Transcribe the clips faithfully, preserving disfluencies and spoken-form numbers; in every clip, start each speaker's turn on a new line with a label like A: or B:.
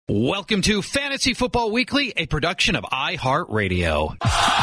A: Welcome to Fantasy Football Weekly, a production of iHeartRadio.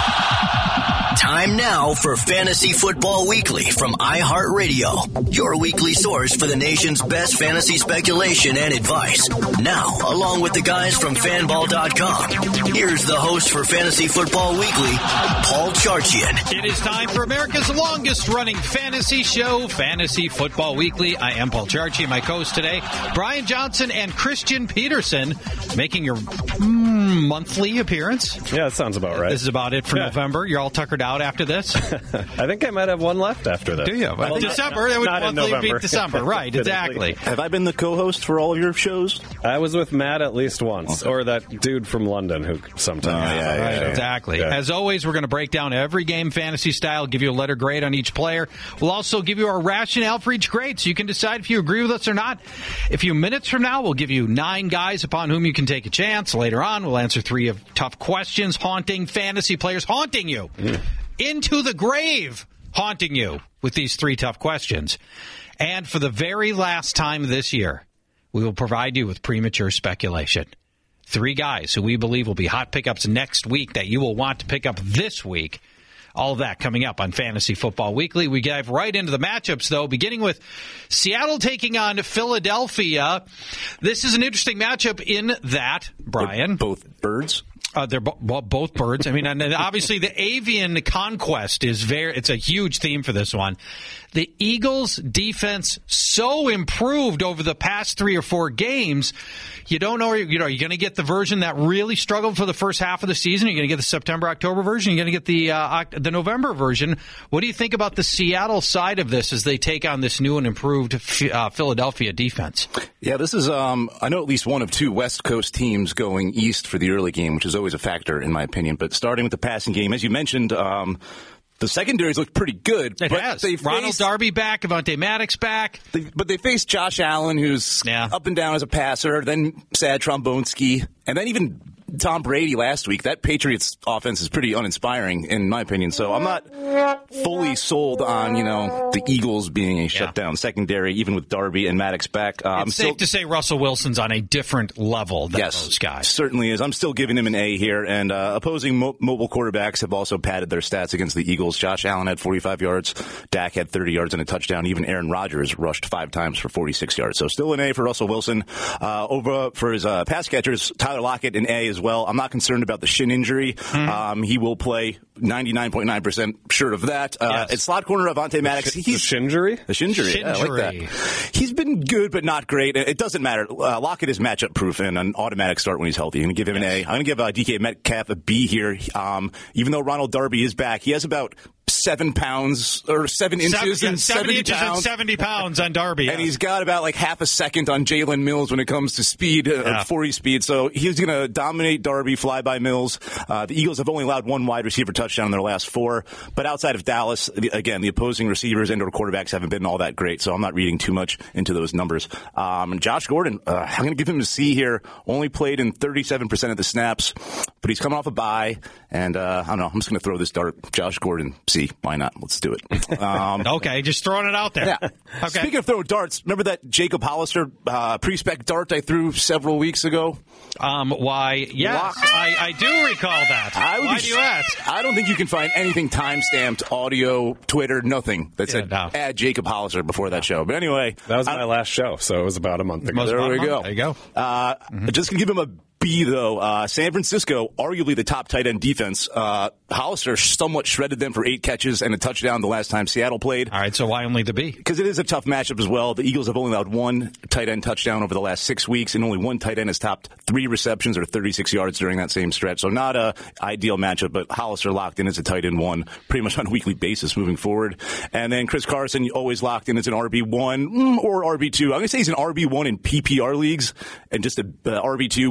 B: Time now for Fantasy Football Weekly from iHeartRadio, your weekly source for the nation's best fantasy speculation and advice. Now, along with the guys from fanball dot com, here's the host for Fantasy Football Weekly, Paul Charchian.
A: It is time for America's longest-running fantasy show, Fantasy Football Weekly. I am Paul Charchian. My co-host today, Brian Johnson and Christian Peterson, making your mm, monthly appearance.
C: Yeah, that sounds about right.
A: This is about it for yeah. November. You're all tuckered out after this?
C: I think I might have one left after this.
A: Do you? Well, December. That would monthly be December. Right, exactly.
D: Have I been the co-host for all of your shows?
C: I was with Matt at least once, okay. Or that dude from London who sometimes.
A: Oh, yeah, yeah, right, yeah, exactly. Yeah. As always, we're going to break down every game fantasy style, give you a letter grade on each player. We'll also give you our rationale for each grade, so you can decide if you agree with us or not. A few minutes from now, we'll give you nine guys upon whom you can take a chance. Later on, we'll answer three of tough questions haunting fantasy players, haunting you. Mm. Into the grave, haunting you with these three tough questions. And for the very last time this year, we will provide you with premature speculation. Three guys who we believe will be hot pickups next week that you will want to pick up this week. All of that coming up on Fantasy Football Weekly. We dive right into the matchups, though, beginning with Seattle taking on Philadelphia. This is an interesting matchup in that, Brian.
D: They're both birds.
A: Uh, they're bo- well, both birds. I mean, and obviously the avian conquest is very, it's a huge theme for this one. The Eagles' defense so improved over the past three or four games. You don't know, you know, you're going to get the version that really struggled for the first half of the season. You're going to get the September, October version. You're going to get the uh, the November version. What do you think about the Seattle side of this as they take on this new and improved uh, Philadelphia defense?
D: Yeah, this is, um, I know at least one of two West Coast teams going east for the early game, which is always a factor in my opinion. But starting with the passing game, as you mentioned, um, the secondaries look pretty good.
A: It
D: but
A: has.
D: They
A: Ronald
D: faced,
A: Darby back, Avonte Maddox back.
D: They, but they faced Josh Allen, who's yeah. up and down as a passer, then Sad Trombonski, and then even Tom Brady last week. That Patriots offense is pretty uninspiring, in my opinion. So I'm not fully sold on, you know, the Eagles being a shutdown yeah. secondary, even with Darby and Maddox back. Uh,
A: it's
D: I'm
A: safe
D: still,
A: to say Russell Wilson's on a different level than
D: yes,
A: those guys.
D: Certainly is. I'm still giving him an A here. And uh, opposing mo- mobile quarterbacks have also padded their stats against the Eagles. Josh Allen had forty-five yards. Dak had thirty yards and a touchdown. Even Aaron Rodgers rushed five times for forty-six yards. So still an A for Russell Wilson. Uh, over for his uh, pass catchers, Tyler Lockett, an A as well. I'm not concerned about the shin injury. Mm. Um, he will play ninety-nine point nine percent sure of that. Uh,
A: yes.
D: It's slot corner Avonte Maddox.
C: The, sh- the shinjury?
D: The shinjury. Yeah, I like that. He's been good, but not great. It doesn't matter. Uh, Lockett is matchup proof and an automatic start when he's healthy. I'm going to give him yes. an A. I'm going to give uh, D K Metcalf a B here. Um, even though Ronald Darby is back, he has about seven pounds or seven inches
A: seven,
D: and seventy
A: inches
D: pounds.
A: And seventy pounds on Darby.
D: And yeah. he's got about like half a second on Jalen Mills when it comes to speed, uh, yeah. forty speed. So he's going to dominate Darby, fly by Mills. Uh, the Eagles have only allowed one wide receiver touchdown in their last four. But outside of Dallas, the, again, the opposing receivers and or quarterbacks haven't been all that great. So I'm not reading too much into those numbers. Um, and Josh Gordon, uh, I'm going to give him a C here. Only played in thirty-seven percent of the snaps, but he's coming off a bye. And uh, I don't know. I'm just going to throw this dart. Josh Gordon, C. Why not? Let's do it. Um,
A: okay, just throwing it out there.
D: Yeah.
A: Okay.
D: Speaking of throwing darts, remember that Jacob Hollister uh, pre-spec dart I threw several weeks ago?
A: Um, why, yes, I, I do recall that.
D: I would
A: why
D: be,
A: do you ask?
D: I don't think you can find anything time-stamped, audio, Twitter, nothing that said yeah, no. add Jacob Hollister before that show. But anyway.
C: That was
D: I,
C: my last show, so it was about a month ago.
D: There we
A: month.
D: go.
A: There you go.
D: Uh, mm-hmm. Just going to give him a B, though. Uh, San Francisco, arguably the top tight end defense. Uh, Hollister somewhat shredded them for eight catches and a touchdown the last time Seattle played.
A: All right, so why only the B?
D: Because it is a tough matchup as well. The Eagles have only allowed one tight end touchdown over the last six weeks, and only one tight end has topped three receptions or thirty-six yards during that same stretch. So not a ideal matchup, but Hollister locked in as a tight end one pretty much on a weekly basis moving forward. And then Chris Carson always locked in as an R B one or R B two. I'm going to say he's an R B one in P P R leagues, and just a uh, R B two, which would be a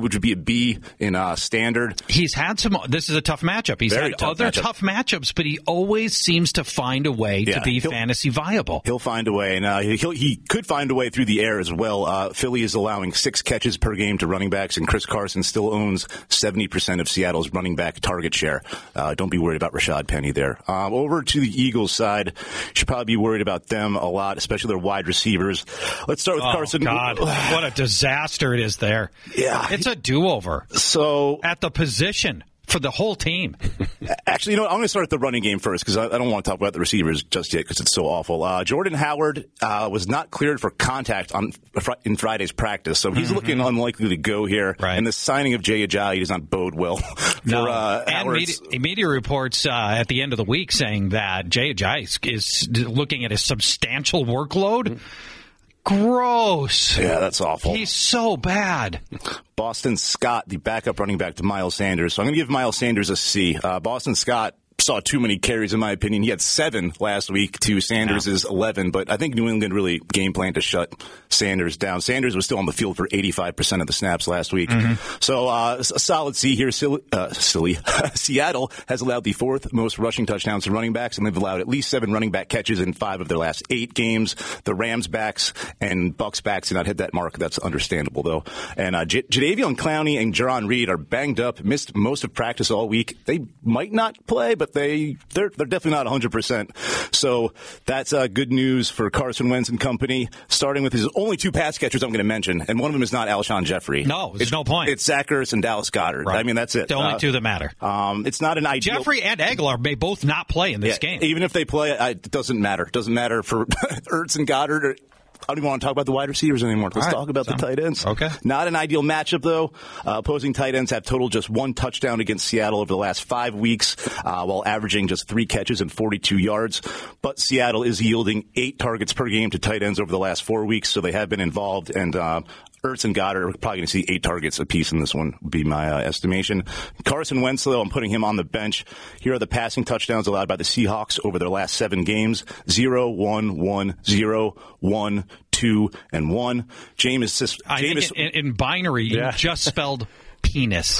D: B in uh, standard.
A: He's had some. This is a tough matchup. He's
D: Very
A: had
D: tough
A: other
D: matchup.
A: tough matchups, but he always seems to find a way
D: Yeah,
A: to be
D: he'll-
A: fantasy viable.
D: He'll find a way, and uh, he'll, he could find a way through the air as well. Uh, Philly is allowing six catches per game to running backs, and Chris Carson still owns seventy percent of Seattle's running back target share. Uh, don't be worried about Rashad Penny there. Um, over to the Eagles side, you should probably be worried about them a lot, especially their wide receivers. Let's start with
A: Oh,
D: Carson.
A: God, what a disaster it is there.
D: Yeah.
A: It's a do-over
D: So,
A: at the position for the whole team.
D: actually, you know what? I'm going to start at the running game first because I, I don't want to talk about the receivers just yet because it's so awful. Uh, Jordan Howard uh, was not cleared for contact on in Friday's practice, so he's mm-hmm. looking unlikely to go here.
A: Right.
D: And the signing of Jay Ajayi does not bode well for
A: No.
D: uh,
A: and
D: Howard's.
A: media, media reports uh, at the end of the week saying that Jay Ajayi is looking at a substantial workload. Gross.
D: Yeah, that's awful.
A: He's so bad.
D: Boston Scott, the backup running back to Miles Sanders. So I'm going to give Miles Sanders a C. Uh, Boston Scott saw too many carries, in my opinion. He had seven last week to Sanders' yeah. eleven, but I think New England really game planned to shut Sanders down. Sanders was still on the field for eighty-five percent of the snaps last week. Mm-hmm. So uh, a solid C here. Silly, uh, silly. Seattle has allowed the fourth most rushing touchdowns to running backs, and they've allowed at least seven running back catches in five of their last eight games. The Rams backs and Bucks backs did not hit that mark. That's understandable, though. And uh, J- Jadeveon Clowney and Jaron Reed are banged up, missed most of practice all week. They might not play, but they, they're, they're definitely not one hundred percent. So that's uh, good news for Carson Wentz and company, starting with his only two pass catchers I'm going to mention, and one of them is not Alshon Jeffrey.
A: No, there's
D: it's,
A: no point.
D: It's Zach Ertz and Dallas Goedert.
A: Right.
D: I mean, that's it.
A: The only
D: uh,
A: two that matter.
D: Um, it's not an ideal.
A: Jeffrey and Aguilar may both not play in this
D: yeah,
A: game.
D: Even if they play, it doesn't matter. It doesn't matter for Ertz and Goddard. Or, I don't even want to talk about the wide receivers anymore. Let's
A: right.
D: talk about
A: so,
D: the tight ends.
A: Okay.
D: Not an ideal matchup, though. Uh, opposing tight ends have totaled just one touchdown against Seattle over the last five weeks, uh, while averaging just three catches and forty-two yards. But Seattle is yielding eight targets per game to tight ends over the last four weeks, so they have been involved. And uh, Ertz and Goddard are probably going to see eight targets apiece in this one, would be my uh, estimation. Carson Wentz, though, I'm putting him on the bench. Here are the passing touchdowns allowed by the Seahawks over their last seven games. Zero, one, one, zero, one, two, and one. Jameis,
A: I
D: Jameis,
A: think in, in binary,
C: Yeah.
A: you just spelled penis.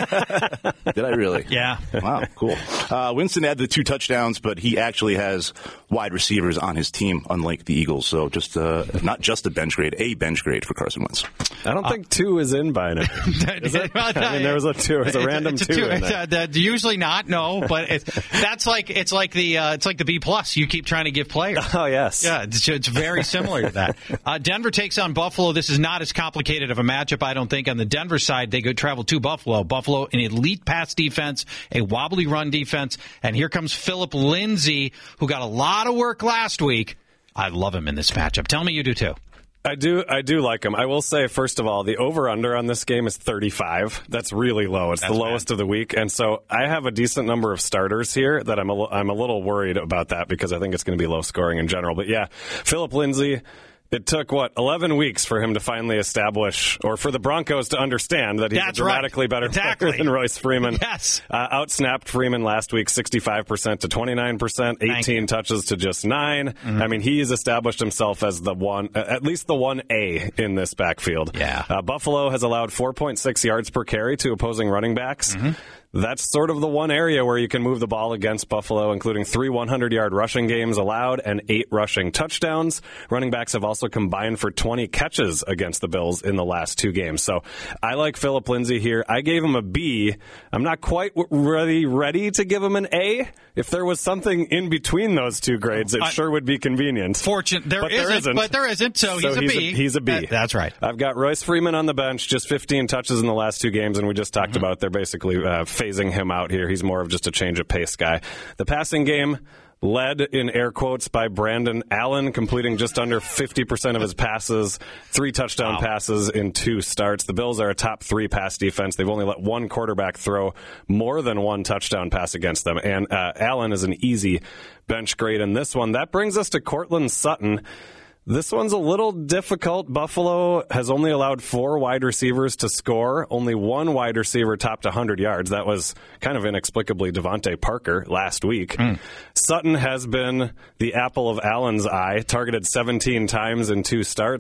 D: Did I really?
A: Yeah.
D: Wow, cool. Uh, Winston had the two touchdowns, but he actually has wide receivers on his team, unlike the Eagles. So just uh, not just a bench grade, a bench grade for Carson Wentz.
C: I don't uh, think two is in binary. Is it? I mean, there was a two. It was a random
A: it's a
C: two.
A: two.
C: In
A: It's
C: there.
A: a, that, usually not. No, but it's, that's like it's like the uh, it's like the B plus. You keep trying to give players.
C: Oh yes.
A: Yeah, it's, it's very similar to that. Uh, Denver takes on Buffalo. This is not as complicated of a matchup, I don't think. On the Denver side, they go travel to Buffalo. Buffalo, an elite pass defense, a wobbly run defense, and here comes Philip Lindsay, who got a lot of work last week. I love him in this matchup. Tell me you do too.
C: I do I do like him. I will say, first of all, the over-under on this game is thirty-five. That's really low. It's That's the lowest bad. of the week. And so I have a decent number of starters here that I'm a, I'm a little worried about that because I think it's going to be low scoring in general. But yeah, Philip Lindsay, it took, what, eleven weeks for him to finally establish, or for the Broncos to understand that he's
A: That's
C: a dramatically
A: right.
C: better
A: exactly.
C: player than Royce Freeman.
A: Yes.
C: Uh, outsnapped Freeman last week, sixty-five percent to twenty-nine percent, eighteen touches to just nine. Mm-hmm. I mean, he's established himself as the one, at least the one A in this backfield.
A: Yeah.
C: Uh, Buffalo has allowed four point six yards per carry to opposing running backs. Mm-hmm. That's sort of the one area where you can move the ball against Buffalo, including three hundred-yard rushing games allowed and eight rushing touchdowns. Running backs have also combined for twenty catches against the Bills in the last two games. So I like Philip Lindsay here. I gave him a B. I'm not quite ready, ready to give him an A. If there was something in between those two grades, it
A: I,
C: sure would be convenient.
A: Fortunate. There,
C: but
A: isn't,
C: there isn't.
A: But there isn't, so,
C: so
A: he's a
C: he's
A: B.
C: A, he's a B.
A: That, that's right.
C: I've got Royce Freeman on the bench, just fifteen touches in the last two games, and we just talked mm-hmm. about they're basically uh, phasing him out here. He's more of just a change of pace guy. The passing game led in air quotes by Brandon Allen, completing just under fifty percent of his passes, three touchdown wow. passes in two starts. The Bills are a top three pass defense. They've only let one quarterback throw more than one touchdown pass against them, and uh, Allen is an easy bench grade in this one. That brings us to Cortland Sutton. This one's a little difficult. Buffalo has only allowed four wide receivers to score. Only one wide receiver topped one hundred yards. That was kind of inexplicably Devontae Parker last week. Mm. Sutton has been the apple of Allen's eye, targeted seventeen times in two starts.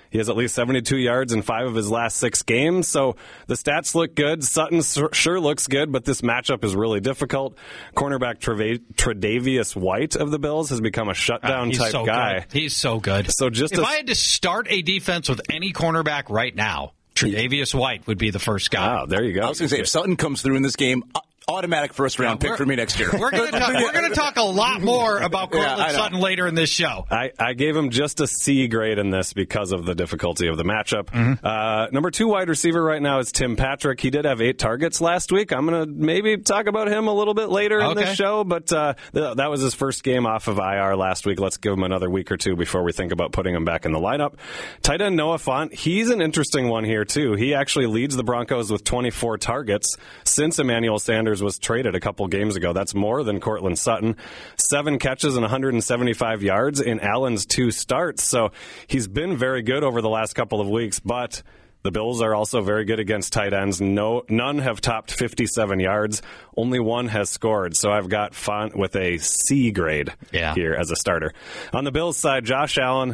C: He has at least seventy-two yards in five of his last six games, so the stats look good. Sutton sure looks good, but this matchup is really difficult. Cornerback Treva- Tre'Davious White of the Bills has become a shutdown
A: uh,
C: type
A: so
C: guy.
A: Good. He's so good.
C: So just
A: if
C: a,
A: I had to start a defense with any cornerback right now, Tre'Davious White would be the first guy.
C: Oh, there you go.
D: I was going to say, if Sutton comes through in this game, automatic first round pick for me next year.
A: We're going to talk a lot more about Cortland
D: yeah,
A: Sutton later in this show.
C: I, I gave him just a C grade in this because of the difficulty of the matchup. Mm-hmm. Uh, number two wide receiver right now is Tim Patrick. He did have eight targets last week. I'm going to maybe talk about him a little bit later
A: okay.
C: in this show, but uh, th- that was his first game off of I R last week. Let's give him another week or two before we think about putting him back in the lineup. Tight end Noah Fant, he's an interesting one here, too. He actually leads the Broncos with twenty-four targets since Emmanuel Sanders was traded a couple games ago. That's more than Cortland Sutton. Seven catches and one hundred seventy-five yards in Allen's two starts. So he's been very good over the last couple of weeks, but the Bills are also very good against tight ends. No, none have topped fifty-seven yards. Only one has scored. So I've got Fant with a C grade
A: yeah.
C: here as a starter. On the Bills side, Josh Allen,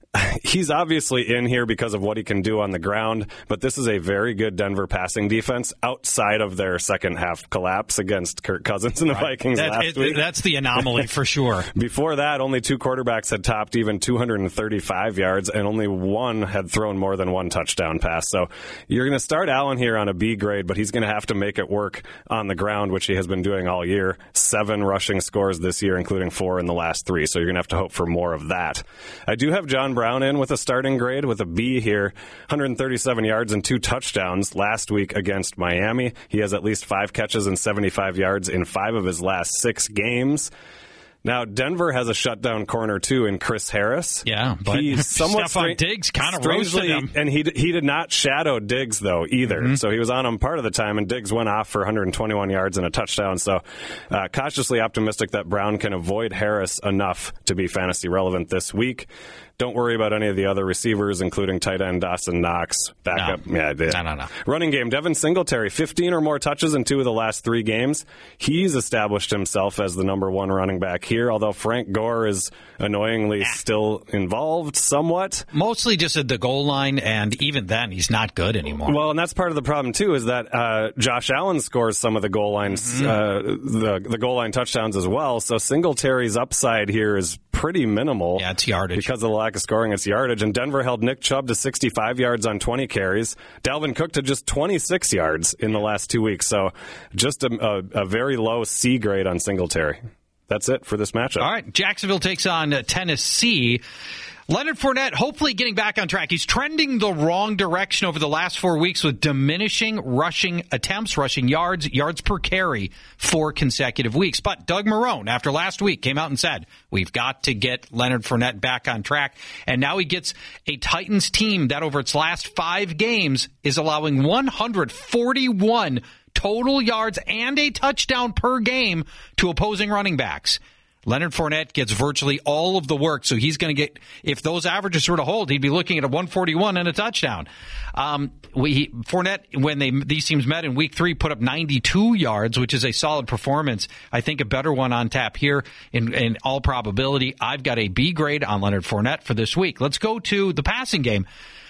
C: he's obviously in here because of what he can do on the ground, but this is a very good Denver passing defense outside of their second half collapse against Kirk Cousins and the right. Vikings
A: that,
C: last
A: it,
C: week.
A: That's the anomaly for sure.
C: Before that, only two quarterbacks had topped even two hundred thirty-five yards, and only one had thrown more than one touchdown pass. So you're going to start Allen here on a B grade, but he's going to have to make it work on the ground, which he has been doing all year. Seven rushing scores this year, including four in the last three. So you're going to have to hope for more of that. I do have John Brown in with a starting grade with a B here. one hundred thirty-seven yards and two touchdowns last week against Miami. He has at least five catches and seventy-five yards in five of his last six games. Now, Denver has a shutdown corner, too, in Chris Harris.
A: Yeah, but
C: He's somewhat
A: Stephon Diggs kind of roasted him.
C: And he, he did not shadow Diggs, though, either. Mm-hmm. So he was on him part of the time, and Diggs went off for one hundred twenty-one yards and a touchdown. So uh, cautiously optimistic that Brown can avoid Harris enough to be fantasy relevant this week. Don't worry about any of the other receivers, including tight end Dawson Knox. Backup.
A: No.
C: Yeah,
A: no, no, no.
C: Running game, Devin Singletary, fifteen or more touches in two of the last three games. He's established himself as the number one running back here, although Frank Gore is annoyingly ah. still involved somewhat.
A: Mostly just at the goal line, and even then, he's not good anymore.
C: Well, and that's part of the problem, too, is that uh, Josh Allen scores some of the goal lines, mm-hmm. uh, the, the goal line touchdowns as well, so Singletary's upside here is pretty minimal.
A: Yeah, it's yardage.
C: Because of the lack of scoring, it's yardage. And Denver held Nick Chubb to sixty-five yards on twenty carries. Dalvin Cook to just twenty-six yards in the last two weeks. So just a, a, a very low C grade on Singletary. That's it for this matchup.
A: All right, Jacksonville takes on uh, Tennessee. Leonard Fournette hopefully getting back on track. He's trending the wrong direction over the last four weeks with diminishing rushing attempts, rushing yards, yards per carry, four consecutive weeks. But Doug Marrone, after last week, came out and said, we've got to get Leonard Fournette back on track. And now he gets a Titans team that over its last five games is allowing one hundred forty-one total yards and a touchdown per game to opposing running backs. Leonard Fournette gets virtually all of the work, so he's going to get, if those averages were to hold, he'd be looking at a one forty-one and a touchdown. Um, we, he, Fournette, when they these teams met in week three, put up ninety-two yards, which is a solid performance. I think a better one on tap here in, in all probability. I've got a B grade on Leonard Fournette for this week. Let's go to the passing game.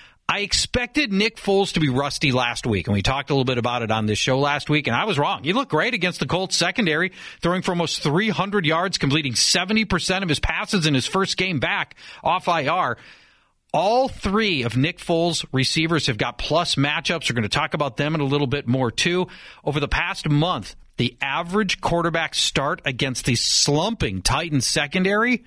A: I expected Nick Foles to be rusty last week, and we talked a little bit about it on this show last week, and I was wrong. He looked great against the Colts secondary, throwing for almost three hundred yards, completing seventy percent of his passes in his first game back off I R. All three of Nick Foles' receivers have got plus matchups. We're going to talk about them in a little bit more, too. Over the past month, the average quarterback start against the slumping Titans secondary,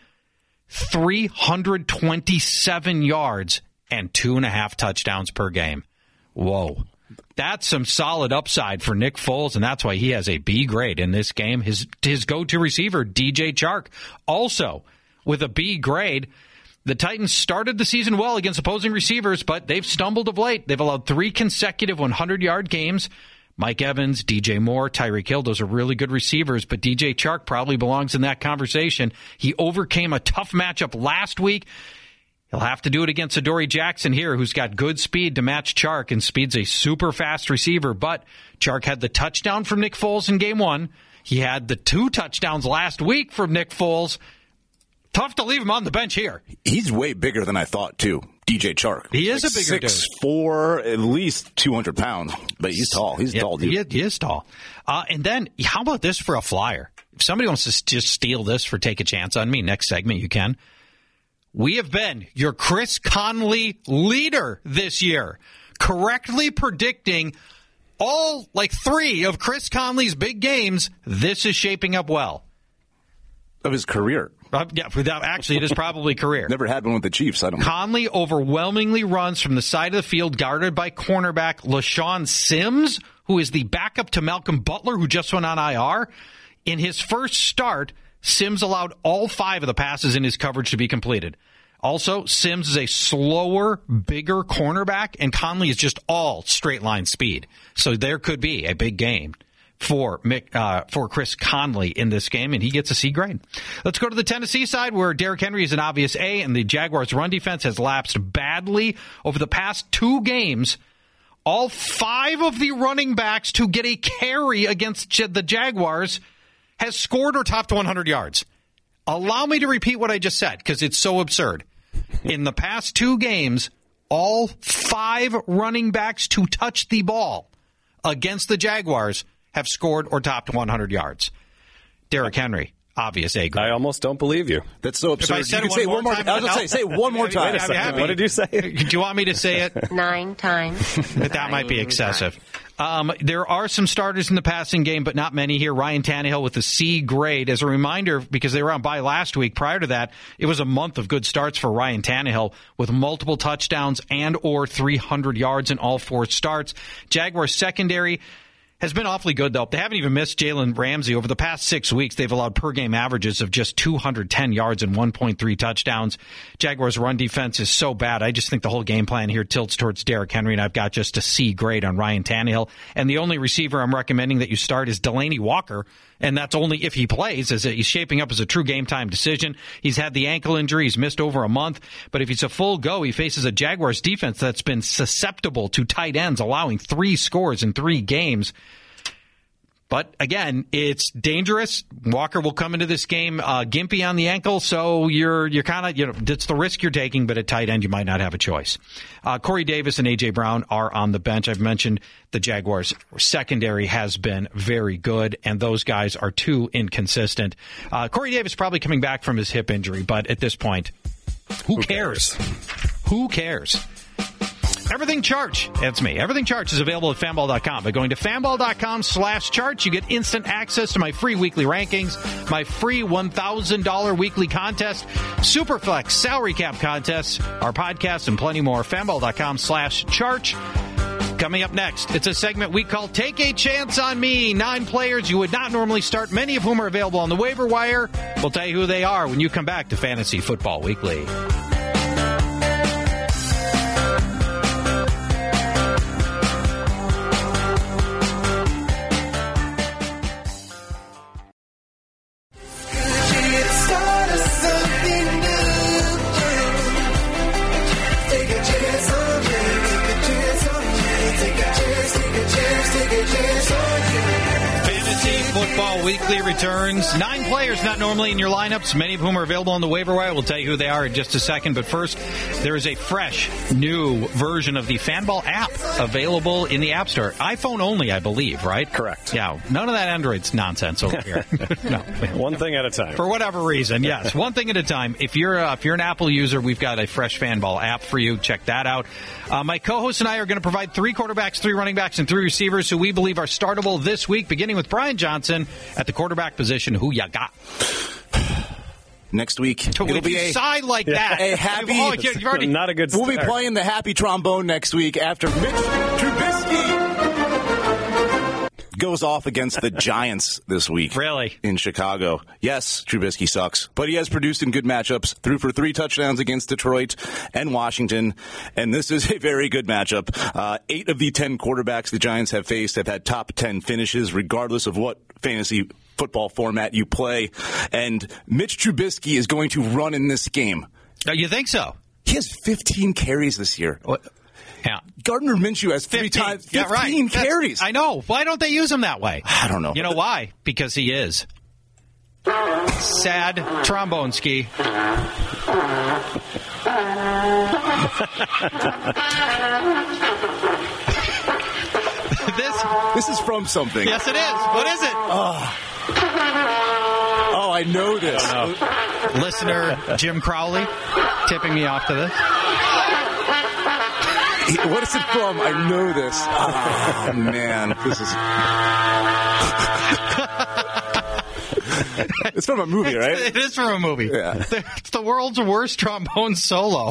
A: three hundred twenty-seven yards and two and a half touchdowns per game. Whoa. That's some solid upside for Nick Foles, and that's why he has a B grade in this game. His his go-to receiver, D J Chark, also with a B grade. The Titans started the season well against opposing receivers, but they've stumbled of late. They've allowed three consecutive hundred-yard games. Mike Evans, D J Moore, Tyreek Hill, those are really good receivers, but D J Chark probably belongs in that conversation. He overcame a tough matchup last week. He'll have to do it against Adoree Jackson here, who's got good speed to match Chark, and Speed's a super fast receiver. But Chark had the touchdown from Nick Foles in game one. He had the two touchdowns last week from Nick Foles. Tough to leave him on the bench here.
D: He's way bigger than I thought, too. D J Chark.
A: He is
D: like
A: a bigger
D: six,
A: dude.
D: four, at least two hundred pounds. But he's tall. He's a
A: yeah,
D: tall dude.
A: He is, he is tall. Uh, and then, how about this for a flyer? If somebody wants to just steal this for Take a Chance on Me, next segment you can. We have been your Chris Conley leader this year, correctly predicting all, like, three of Chris Conley's big games. This is shaping up well.
D: Of his career.
A: Uh, yeah, without, actually, it is probably career.
D: Never had one with the Chiefs. I don't know.
A: Conley overwhelmingly runs from the side of the field, guarded by cornerback LaShawn Sims, who is the backup to Malcolm Butler, who just went on I R. In his first start, Sims allowed all five of the passes in his coverage to be completed. Also, Sims is a slower, bigger cornerback, and Conley is just all straight-line speed. So there could be a big game for Mick, uh, for Chris Conley in this game, and he gets a C grade. Let's go to the Tennessee side, where Derrick Henry is an obvious A, and the Jaguars' run defense has lapsed badly over the past two games. All five of the running backs to get a carry against the Jaguars has scored or topped one hundred yards. Allow me to repeat what I just said, because it's so absurd. In the past two games, all five running backs to touch the ball against the Jaguars have scored or topped one hundred yards. Derrick Henry, obvious A grade.
C: I almost don't believe you.
D: That's so absurd.
A: If I said
D: you
A: it
D: can say
A: one
D: one
A: more
D: more.
A: time,
D: I was going to say, say it one more time.
C: Wait a second. What did you say?
A: Do you want me to say it?
E: Nine times.
A: That might be excessive. Um, there are some starters in the passing game, but not many here. Ryan Tannehill with a C grade. As a reminder, because they were on bye last week, prior to that, it was a month of good starts for Ryan Tannehill with multiple touchdowns and or three hundred yards in all four starts. Jaguars secondary has been awfully good, though. They haven't even missed Jalen Ramsey. Over the past six weeks, they've allowed per-game averages of just two hundred ten yards and one point three touchdowns. Jaguars' run defense is so bad. I just think the whole game plan here tilts towards Derrick Henry, and I've got just a C grade on Ryan Tannehill. And the only receiver I'm recommending that you start is Delaney Walker, and that's only if he plays, as he's shaping up as a true game-time decision. He's had the ankle injury. He's missed over a month. But if he's a full go, he faces a Jaguars defense that's been susceptible to tight ends, allowing three scores in three games. But, again, it's dangerous. Walker will come into this game uh, gimpy on the ankle, so you're you're kind of, you know, it's the risk you're taking, but at tight end you might not have a choice. Uh, Corey Davis and A J. Brown are on the bench. I've mentioned the Jaguars' secondary has been very good, and those guys are too inconsistent. Uh, Corey Davis probably coming back from his hip injury, but at this point, who, who cares? cares? Who cares? Everything Charge, that's me. Everything Charge is available at fanball dot com. By going to fanball dot com slash charge, you get instant access to my free weekly rankings, my free one thousand dollars weekly contest, Superflex salary cap contests, our podcast, and plenty more. fanball dot com slash charge. Coming up next, it's a segment we call Take a Chance on Me. Nine players you would not normally start, many of whom are available on the waiver wire. We'll tell you who they are when you come back to Fantasy Football Weekly. Football Weekly returns. Nine players not normally in your lineups, many of whom are available on the waiver wire. We'll tell you who they are in just a second. But first, there is a fresh, new version of the Fanball app available in the App Store. iPhone only, I believe, right?
C: Correct.
A: Yeah, none of that Android's nonsense over here. No,
C: one thing at a time.
A: For whatever reason, yes, one thing at a time. If you're uh, if you're an Apple user, we've got a fresh Fanball app for you. Check that out. Uh, my co-host and I are going to provide three quarterbacks, three running backs, and three receivers who we believe are startable this week, beginning with Brian Johnson at the quarterback position. Who ya got?
D: Next week,
A: it'll
D: it'll
A: be
D: a
A: side like that.
D: A happy,
A: oh, you've already,
C: not a good start.
D: We'll be playing the happy trombone next week after Mitch Trubisky goes off against the Giants this week.
A: Really?
D: In Chicago. Yes, Trubisky sucks, but he has produced in good matchups. Threw for three touchdowns against Detroit and Washington, and this is a very good matchup. Uh, eight of the ten quarterbacks the Giants have faced have had top ten finishes, regardless of what fantasy football format you play. And Mitch Trubisky is going to run in this game.
A: Oh, you think so?
D: He has fifteen carries this year.
A: What? Yeah.
D: Gardner Minshew has three
A: fifteen.
D: times fifteen
A: yeah, right.
D: carries.
A: That's, I know. Why don't they use him that way?
D: I don't know.
A: You know why? Because he is. Sad trombone ski. this
D: This is from something.
A: Yes, it is. What is it?
D: Oh, oh I know this.
A: I don't know. Listener Jim Crowley tipping me off to this.
D: What is it from? I know this. Oh, man. This is... It's from a movie, right?
A: It is from a movie.
D: Yeah.
A: It's the world's worst trombone solo.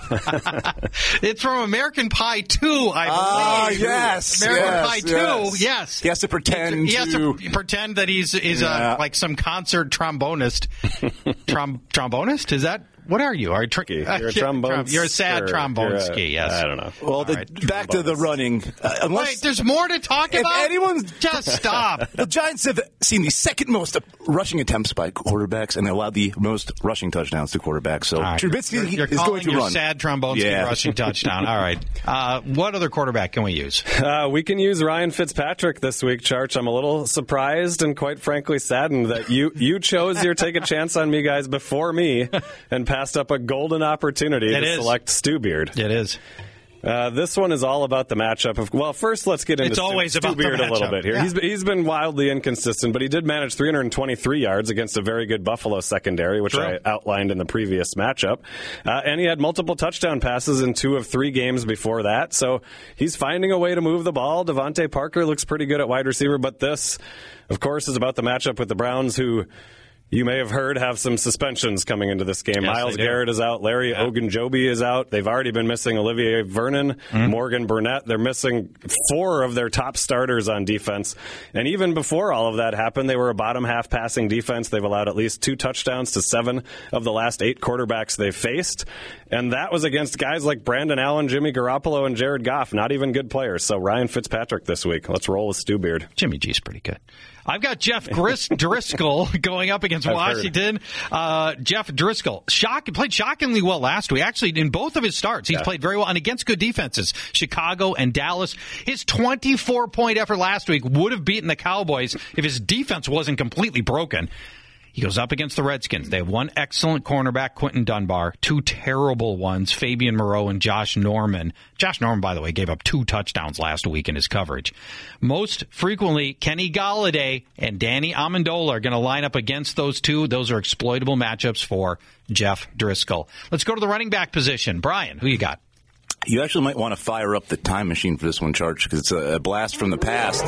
A: It's from American Pie two, I believe.
D: Ah, yes.
A: American
D: yes,
A: Pie two,
D: yes.
A: yes.
D: He has to pretend
A: He has
D: to...
A: to pretend that he's, he's
D: Yeah.
A: a, like some concert trombonist. Trom- trombonist? Is that... What are you? Are you tr-
C: You're a trombone.
A: You're a sad trombone ski, yes.
C: I don't know.
D: Well, the,
A: right.
D: back to the running. Uh, unless,
A: Wait, there's more to talk
D: if
A: about?
D: anyone's
A: Just stop.
D: The Giants have seen the second most rushing attempts by quarterbacks, and they allowed the most rushing touchdowns to quarterbacks. So
A: Right.
D: Trubisky
A: you're, you're
D: is
A: calling
D: going to
A: your
D: run.
A: sad trombone ski
D: Yeah.
A: rushing touchdown. All right. Uh, what other quarterback can we use?
C: Uh, we can use Ryan Fitzpatrick this week, Charch. I'm a little surprised and quite frankly saddened that you, you chose your take a chance on me guys before me and passed up a golden opportunity
A: It
C: to
A: is.
C: select Stu Beard.
A: It is.
C: Uh, this one is all about the matchup. Of, well, first let's get into
A: It's
C: Stu,
A: always
C: Stu
A: about the
C: Beard a little
A: matchup.
C: bit here.
A: Yeah.
C: He's, he's been wildly inconsistent, but he did manage three hundred twenty-three yards against a very good Buffalo secondary, which
A: True.
C: I outlined in the previous matchup. Uh, and he had multiple touchdown passes in two of three games before that. So he's finding a way to move the ball. Devontae Parker looks pretty good at wide receiver, but this, of course, is about the matchup with the Browns, who you may have heard have some suspensions coming into this game.
A: Yes,
C: Myles
A: they do.
C: Garrett is out. Larry
A: Yeah.
C: Ogunjobi is out. They've already been missing Olivier Vernon,
A: Mm-hmm.
C: Morgan Burnett. They're missing four of their top starters on defense. And even before all of that happened, they were a bottom half passing defense. They've allowed at least two touchdowns to seven of the last eight quarterbacks they've faced. And that was against guys like Brandon Allen, Jimmy Garoppolo, and Jared Goff. Not even good players. So Ryan Fitzpatrick this week. Let's roll with Stu Beard.
A: Jimmy G's pretty good. I've got Jeff Gris- Driscoll going up against
C: I've
A: Washington. Uh, Jeff Driscoll shock, played shockingly well last week. Actually, in both of his starts, he's
C: Yeah.
A: played very well and against good defenses, Chicago and Dallas. His twenty-four point effort last week would have beaten the Cowboys if his defense wasn't completely broken. He goes up against the Redskins. They have one excellent cornerback, Quentin Dunbar, two terrible ones, Fabian Moreau and Josh Norman. Josh Norman, by the way, gave up two touchdowns last week in his coverage. Most frequently, Kenny Golladay and Danny Amendola are going to line up against those two. Those are exploitable matchups for Jeff Driscoll. Let's go to the running back position. Brian, who you got?
D: You actually might want to fire up the time machine for this one, Charge, because it's a blast from the past.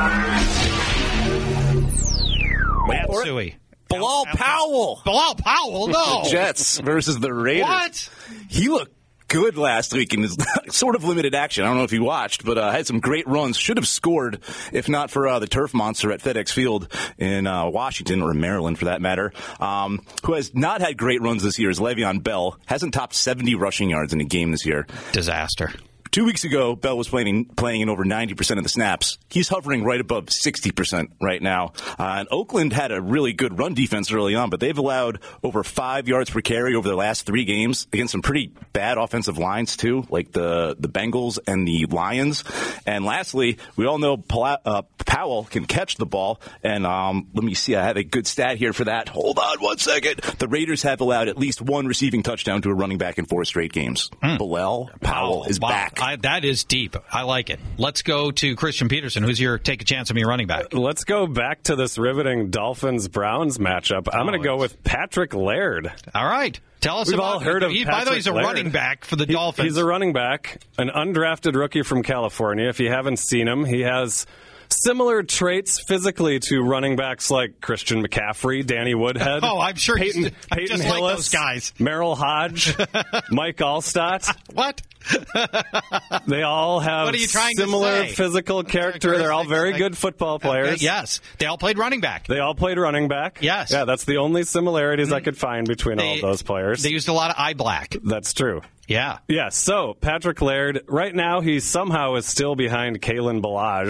A: Matsui.
D: Bilal Powell.
A: Bilal Powell, no.
D: Jets versus the Raiders.
A: What?
D: He looked good last week in his sort of limited action. I don't know if you watched, but uh, had some great runs. Should have scored if not for uh, the turf monster at FedEx Field in uh, Washington, or Maryland for that matter, um, who has not had great runs this year is Le'Veon Bell. Hasn't topped seventy rushing yards in a game this year.
A: Disaster.
D: Two weeks ago, Bell was playing playing in over ninety percent of the snaps. He's hovering right above sixty percent right now. Uh, and Oakland had a really good run defense early on, but they've allowed over five yards per carry over their last three games against some pretty bad offensive lines, too, like the, the Bengals and the Lions. And lastly, we all know Pala- uh, Powell can catch the ball. And um, let me see, I have a good stat here for that. Hold on one second. The Raiders have allowed at least one receiving touchdown to a running back in four straight games. Mm. Bilal Powell is
A: wow.
D: back.
A: I, that is deep. I like it. Let's go to Christian Peterson. Who's your take a chance on me running back?
C: Let's go back to this riveting Dolphins-Browns matchup. I'm going to go with Patrick Laird.
A: All right. Tell us
C: We've
A: about
C: all heard of
A: he,
C: Patrick
A: By the way, he's a
C: Laird.
A: running back for the
C: He-
A: Dolphins.
C: He's a running back, an undrafted rookie from California. If you haven't seen him, he has similar traits physically to running backs like Christian McCaffrey, Danny Woodhead.
A: Oh, I'm sure he's-
C: Peyton,
A: I
C: Peyton
A: just like
C: Hillis,
A: those guys.
C: Merrill Hodge, Mike Allstott.
A: What?
C: They all have
A: What are you trying to
C: similar
A: say?
C: physical character. They're all very good football players.
A: Okay, yes. They all played running back.
C: They all played running back.
A: Yes.
C: Yeah, that's the only similarities I could find between all
A: They-
C: of those players.
A: They used a lot of eye black.
C: That's true.
A: Yeah.
C: Yes, so Patrick Laird, right now he somehow is still behind Kalen Ballage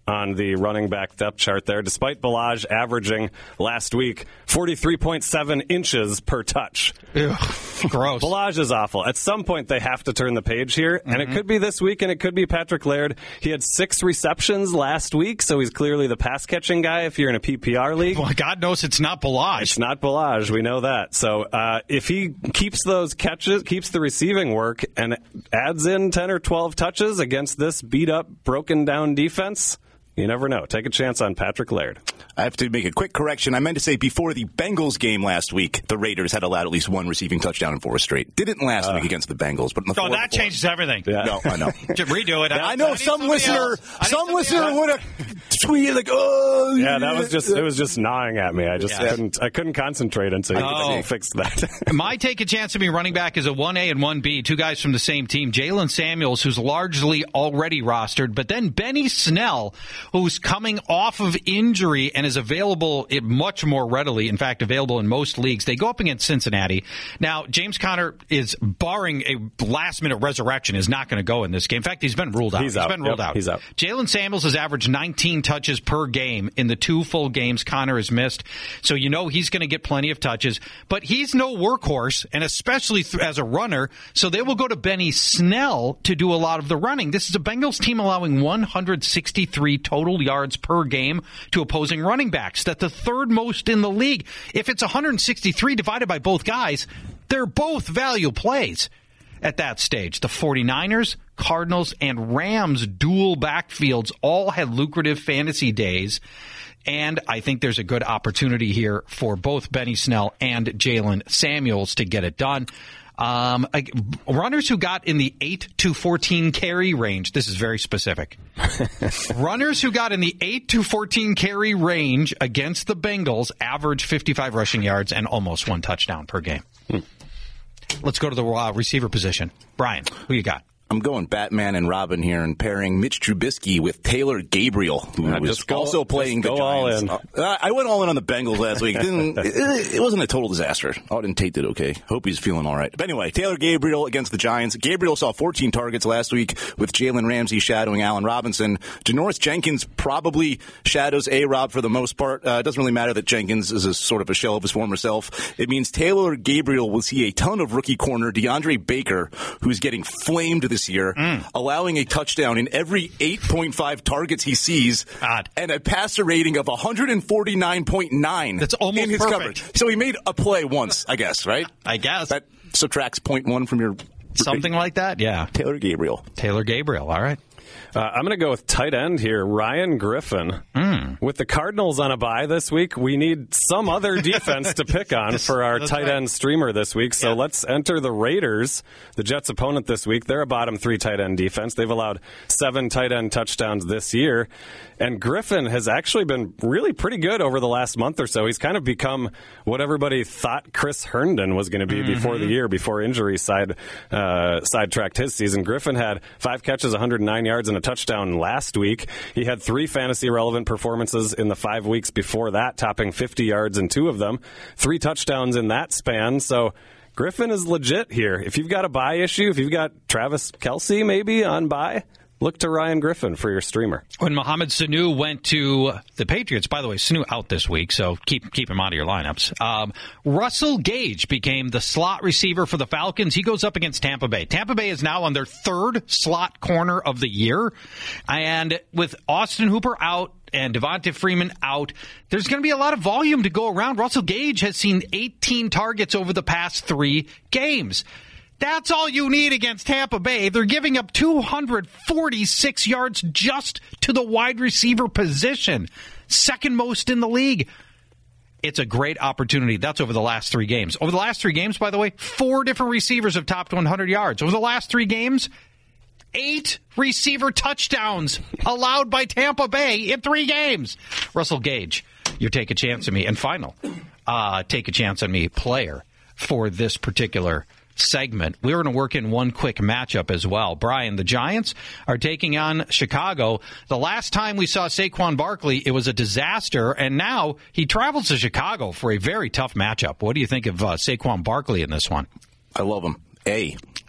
C: on the running back depth chart there, despite Balaj averaging last week forty-three point seven inches per touch.
A: Ew, gross.
C: Balaj is awful. At some point, they have to turn the page here, and
A: Mm-hmm.
C: it could be this week, and it could be Patrick Laird. He had six receptions last week, so he's clearly the pass-catching guy if you're in a P P R league.
A: Well, God knows it's not Balaj.
C: It's not Balaj. We know that. So uh, if he keeps those catches, keeps the receiving work, and adds in ten or twelve touches against this beat-up, broken-down defense, you never know. Take a chance on Patrick Laird.
D: I have to make a quick correction. I meant to say before the Bengals game last week, the Raiders had allowed at least one receiving touchdown in four straight. Didn't last uh, week against the Bengals, but in the
A: oh, that
D: fourth,
A: changes everything.
C: Yeah.
D: No, I know.
A: Just redo it. I,
D: I know
A: I
D: some listener, some listener
A: else.
D: would have tweeted like, "Oh,
C: yeah, that was just it was just gnawing at me. I just
A: Yeah.
C: couldn't I couldn't concentrate until you
A: Oh.
C: fixed that.
A: My take a chance to be running back is a one A and one B, two guys from the same team. Jalen Samuels, who's largely already rostered, but then Benny Snell, who's coming off of injury and is available much more readily, in fact, available in most leagues. They go up against Cincinnati. Now, James Conner is, barring a last-minute resurrection, is not going to go in this game. In fact, he's been ruled out.
C: He's,
A: he's
C: out.
A: been ruled
C: yep,
A: out.
C: He's out.
A: Jalen Samuels has averaged nineteen touches per game in the two full games Conner has missed, so you know he's going to get plenty of touches. But he's no workhorse, and especially th- as a runner, so they will go to Benny Snell to do a lot of the running. This is a Bengals team allowing one hundred sixty-three total yards per game to opposing running backs. That's the third most in the league. If it's one hundred sixty-three divided by both guys, they're both value plays at that stage. The 49ers, Cardinals, and Rams dual backfields all had lucrative fantasy days, and I think there's a good opportunity here for both Benny Snell and Jalen Samuels to get it done. Um, runners who got in the eight to fourteen carry range. This is very specific. Runners who got in the eight to fourteen carry range against the Bengals average fifty-five rushing yards and almost one touchdown per game. Hmm. Let's go to the uh, receiver position. Brian, who you got?
D: I'm going Batman and Robin here and pairing Mitch Trubisky with Taylor Gabriel, who
C: yeah,
D: was
C: go,
D: also playing the
C: go
D: Giants.
C: All in.
D: Uh, I went all in on the Bengals last week. Didn't, it, it wasn't a total disaster. Auden Tate did okay. Hope he's feeling all right. But anyway, Taylor Gabriel against the Giants. Gabriel saw fourteen targets last week with Jalen Ramsey shadowing Allen Robinson. Janoris Jenkins probably shadows A-Rob for the most part. Uh, it doesn't really matter that Jenkins is a sort of a shell of his former self. It means Taylor Gabriel will see a ton of rookie corner DeAndre Baker, who's getting flamed this year. Mm. Allowing a touchdown in every eight point five targets he sees,
A: God.
D: and a passer rating of one forty-nine point nine.
A: That's almost
D: in his
A: perfect.
D: coverage. So he made a play once, I guess, right?
A: I guess.
D: That subtracts point one from your...
A: Something like that, yeah.
D: Taylor Gabriel.
A: Taylor Gabriel, all right.
C: Uh, I'm going to go with tight end here, Ryan Griffin. Mm. With the Cardinals on a bye this week, we need some other defense to pick on
A: this,
C: for our tight
A: right.
C: end streamer this week. So yeah. let's enter the Raiders, the Jets' opponent this week. They're a bottom three tight end defense. They've allowed seven tight end touchdowns this year. And Griffin has actually been really pretty good over the last month or so. He's kind of become what everybody thought Chris Herndon was going to be mm-hmm. before the year, before injury side uh, sidetracked his season. Griffin had five catches, one hundred nine yards, and a touchdown last week. He had three fantasy-relevant performances in the five weeks before that, topping fifty yards in two of them. Three touchdowns in that span. So Griffin is legit here. If you've got a bye issue, if you've got Travis Kelce maybe on bye, look to Ryan Griffin for your streamer.
A: When Mohamed Sanu went to the Patriots, by the way, Sanu out this week, so keep keep him out of your lineups. Um, Russell Gage became the slot receiver for the Falcons. He goes up against Tampa Bay. Tampa Bay is now on their third slot corner of the year. And with Austin Hooper out and Devonta Freeman out, there's going to be a lot of volume to go around. Russell Gage has seen eighteen targets over the past three games. That's all you need against Tampa Bay. They're giving up two hundred forty-six yards just to the wide receiver position. Second most in the league. It's a great opportunity. That's over the last three games. Over the last three games, by the way, four different receivers have topped one hundred yards. Over the last three games, eight receiver touchdowns allowed by Tampa Bay in three games. Russell Gage, you take a chance on me. And final, uh, take a chance on me player for this particular segment. We're going to work in one quick matchup as well. Brian, the Giants are taking on Chicago. The last time we saw Saquon Barkley, it was a disaster, and now he travels to Chicago for a very tough matchup. What do you think of uh, Saquon Barkley in this one?
D: I love him. A.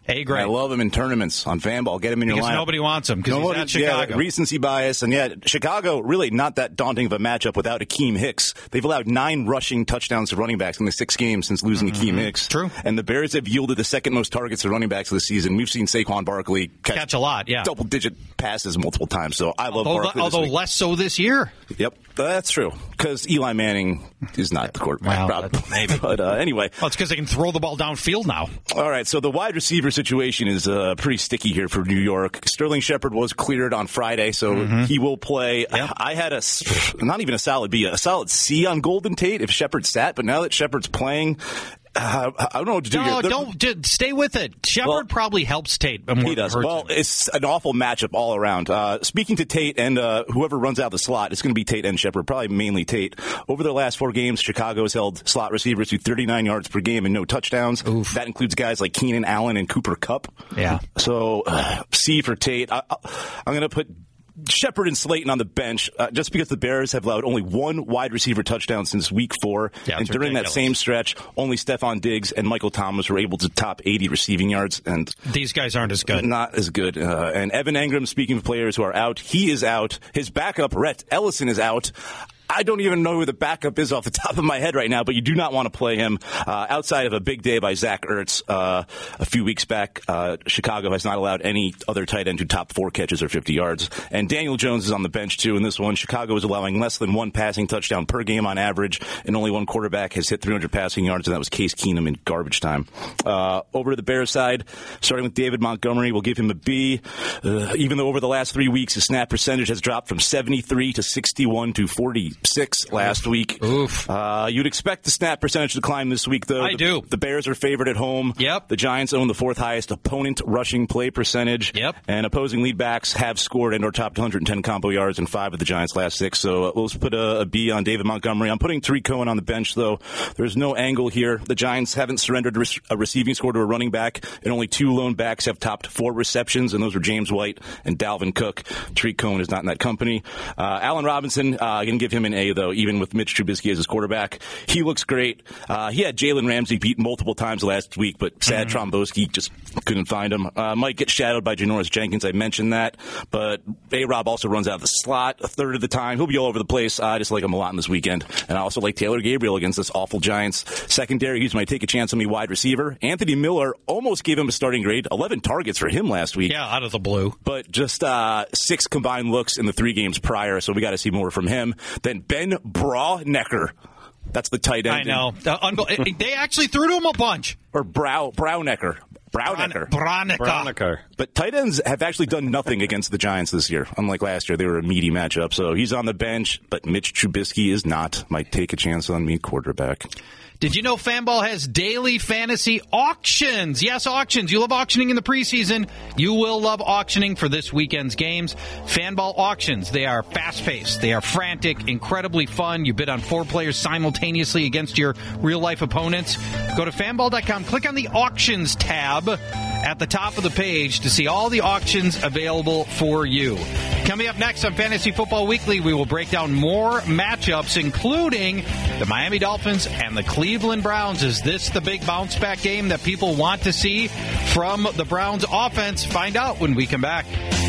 A: Hey, great.
D: I love him in tournaments on FanBall. Get him in your
A: because
D: lineup.
A: nobody wants him because he's at Chicago.
D: Yeah, recency bias. And yet, Chicago, really not that daunting of a matchup without Akeem Hicks. They've allowed nine rushing touchdowns to running backs in the six games since losing mm-hmm. Akeem Hicks.
A: True.
D: And the Bears have yielded the second most targets to running backs of the season. We've seen Saquon Barkley catch,
A: catch a lot, yeah.
D: double-digit passes multiple times. So I love
A: although,
D: Barkley.
A: Although less so this year.
D: Yep, that's true. Because Eli Manning is not the quarterback.
A: Well, maybe.
D: But uh, anyway.
A: Well, it's because they can throw the ball downfield now.
D: All right, so the wide receiver situation is uh, pretty sticky here for New York. Sterling Shepard was cleared on Friday, so mm-hmm. he will play.
A: Yep.
D: I had a, not even a solid B, a solid C on Golden Tate if Shepard sat, but now that Shepard's playing, Uh, I don't know what to do
A: no,
D: here.
A: No, don't just stay with it. Shepard well, probably helps Tate. More
D: he does. Well,
A: him.
D: It's an awful matchup all around. Uh, speaking to Tate and uh, whoever runs out the slot, it's going to be Tate and Shepard, probably mainly Tate. Over their last four games, Chicago has held slot receivers to thirty-nine yards per game and no touchdowns.
A: Oof.
D: That includes guys like Keenan Allen and Cooper Kupp.
A: Yeah.
D: So uh, C for Tate. I, I'm going to put Shepard and Slayton on the bench, uh, just because the Bears have allowed only one wide receiver touchdown since week four.
A: Yeah,
D: and during
A: ridiculous.
D: that same stretch, only Stephon Diggs and Michael Thomas were able to top eighty receiving yards. And
A: these guys aren't as good.
D: Not as good. Uh, and Evan Engram, speaking of players who are out, he is out. His backup, Rhett Ellison, is out. I don't even know who the backup is off the top of my head right now, but you do not want to play him. Uh, outside of a big day by Zach Ertz uh, a few weeks back, uh, Chicago has not allowed any other tight end to top four catches or fifty yards. And Daniel Jones is on the bench, too, in this one. Chicago is allowing less than one passing touchdown per game on average, and only one quarterback has hit three hundred passing yards, and that was Case Keenum in garbage time. Uh, over to the Bears side, starting with David Montgomery, we'll give him a B. Uh, even though over the last three weeks, his snap percentage has dropped from seventy-three to sixty-one to forty. Six last week.
A: Oof.
D: Uh, you'd expect the snap percentage to climb this week, though.
A: I
D: the,
A: do.
D: The Bears are favored at home.
A: Yep.
D: The Giants own the fourth highest opponent rushing play percentage.
A: Yep.
D: And opposing lead backs have scored and or topped one hundred ten combo yards in five of the Giants' last six. So uh, let's put a, a B on David Montgomery. I'm putting Tariq Cohen on the bench, though. There's no angle here. The Giants haven't surrendered a receiving score to a running back, and only two lone backs have topped four receptions, and those are James White and Dalvin Cook. Tariq Cohen is not in that company. Uh, Allen Robinson, uh, I'm going to give him an A, though, even with Mitch Trubisky as his quarterback. He looks great. Uh, he had Jalen Ramsey beat multiple times last week, but sad mm-hmm. Tromboski just couldn't find him. Uh, might get shadowed by Janoris Jenkins. I mentioned that. But A-Rob also runs out of the slot a third of the time. He'll be all over the place. I just like him a lot in this weekend. And I also like Taylor Gabriel against this awful Giants secondary. He's my take a chance on me wide receiver. Anthony Miller almost gave him a starting grade. eleven targets for him last week.
A: Yeah, out of the blue.
D: But just uh, six combined looks in the three games prior, so we got to see more from him. Then Ben Braunecker. That's the tight end.
A: I know. Uh, unbe- they actually threw to him a bunch.
D: Or Brow Braunecker. Braunecker.
A: Braunecker.
C: Braunecker.
D: But tight ends have actually done nothing against the Giants this year. Unlike last year, they were a meaty matchup. So he's on the bench, but Mitch Trubisky is not. Might take a chance on me, quarterback.
A: Did you know FanBall has daily fantasy auctions? Yes, auctions. You love auctioning in the preseason. You will love auctioning for this weekend's games. FanBall auctions. They are fast-paced. They are frantic, incredibly fun. You bid on four players simultaneously against your real-life opponents. Go to fan ball dot com. Click on the auctions tab at the top of the page to see all the auctions available for you. Coming up next on Fantasy Football Weekly, we will break down more matchups, including the Miami Dolphins and the Cleveland Browns. Is this the big bounce-back game that people want to see from the Browns offense? Find out when we come back.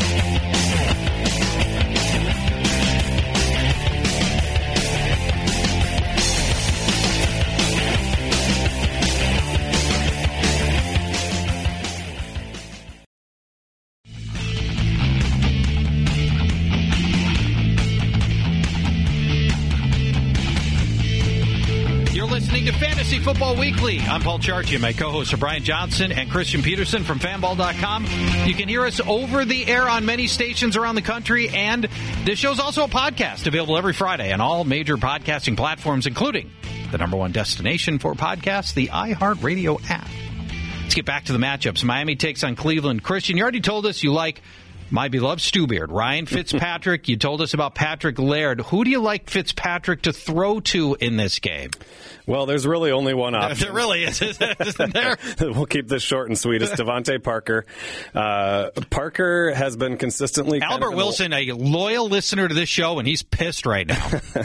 A: Fantasy Football Weekly. I'm Paul Charchi. My co-hosts are Brian Johnson and Christian Peterson from fan ball dot com. You can hear us over the air on many stations around the country, and this show's also a podcast available every Friday on all major podcasting platforms, including the number one destination for podcasts, the iHeartRadio app. Let's get back to the matchups. Miami takes on Cleveland. Christian, you already told us you like my beloved Stewbeard, Ryan Fitzpatrick. You told us about Patrick Laird. Who do you like Fitzpatrick to throw to in this game?
C: Well, there's really only one option.
A: There really is, isn't there?
C: We'll keep this short and sweet. It's Devontae Parker. Uh, Parker has been consistently...
A: Albert
C: kind of
A: Wilson, a loyal listener to this show, and he's pissed right now.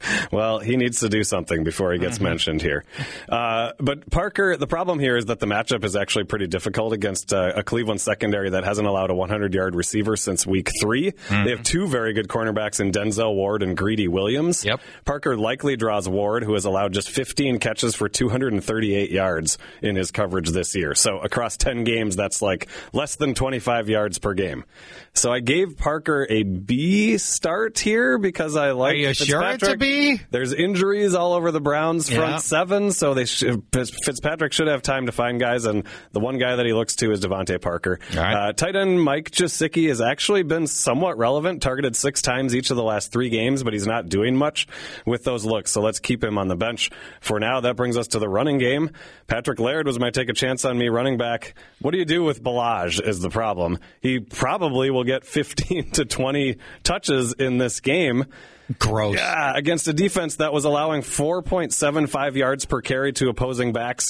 C: Well, he needs to do something before he gets mm-hmm. mentioned here. Uh, but Parker, the problem here is that the matchup is actually pretty difficult against uh, a Cleveland secondary that hasn't allowed a hundred-yard receiver since week three. Mm-hmm. They have two very good cornerbacks in Denzel Ward and Greedy Williams.
A: Yep.
C: Parker likely draws Ward, who has allowed just fifteen catches for two hundred thirty-eight yards in his coverage this year. So across ten games, that's like less than twenty-five yards per game. So I gave Parker a B start here because I like
A: Are you sure it's a B?
C: There's injuries all over the Browns front
A: yeah.
C: seven, so they sh- Fitzpatrick should have time to find guys, and the one guy that he looks to is Devontae Parker.
A: Right.
C: Uh, tight end Mike Gesicki has actually been somewhat relevant, targeted six times each of the last three games, but he's not doing much with those looks, so let's keep him on the bench for now. That brings us to the running game. Patrick Laird was my take a chance on me running back. What do you do with Ballage is the problem. He probably will get fifteen to twenty touches in this game.
A: Gross.
C: Yeah, against a defense that was allowing four point seven five yards per carry to opposing backs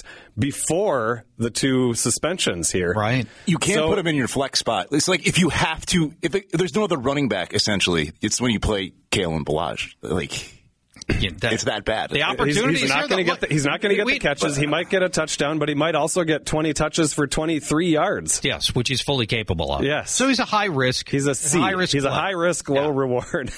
C: before the two suspensions here.
A: Right.
D: You can't
C: so,
D: put him in your flex spot. It's like if you have to, if, it, if there's no other running back, essentially, it's when you play Kalen Ballage. Like, Yeah, that, it's that bad.
A: The opportunities
C: he's, he's not going to get the, he's not going to get the catches. He might get a touchdown, but he might also get twenty touches for twenty-three yards.
A: Yes, which he's fully capable of.
C: Yes.
A: So he's a high risk.
C: He's a C.
A: High risk
C: he's
A: club.
C: a high risk, low
A: yeah.
C: reward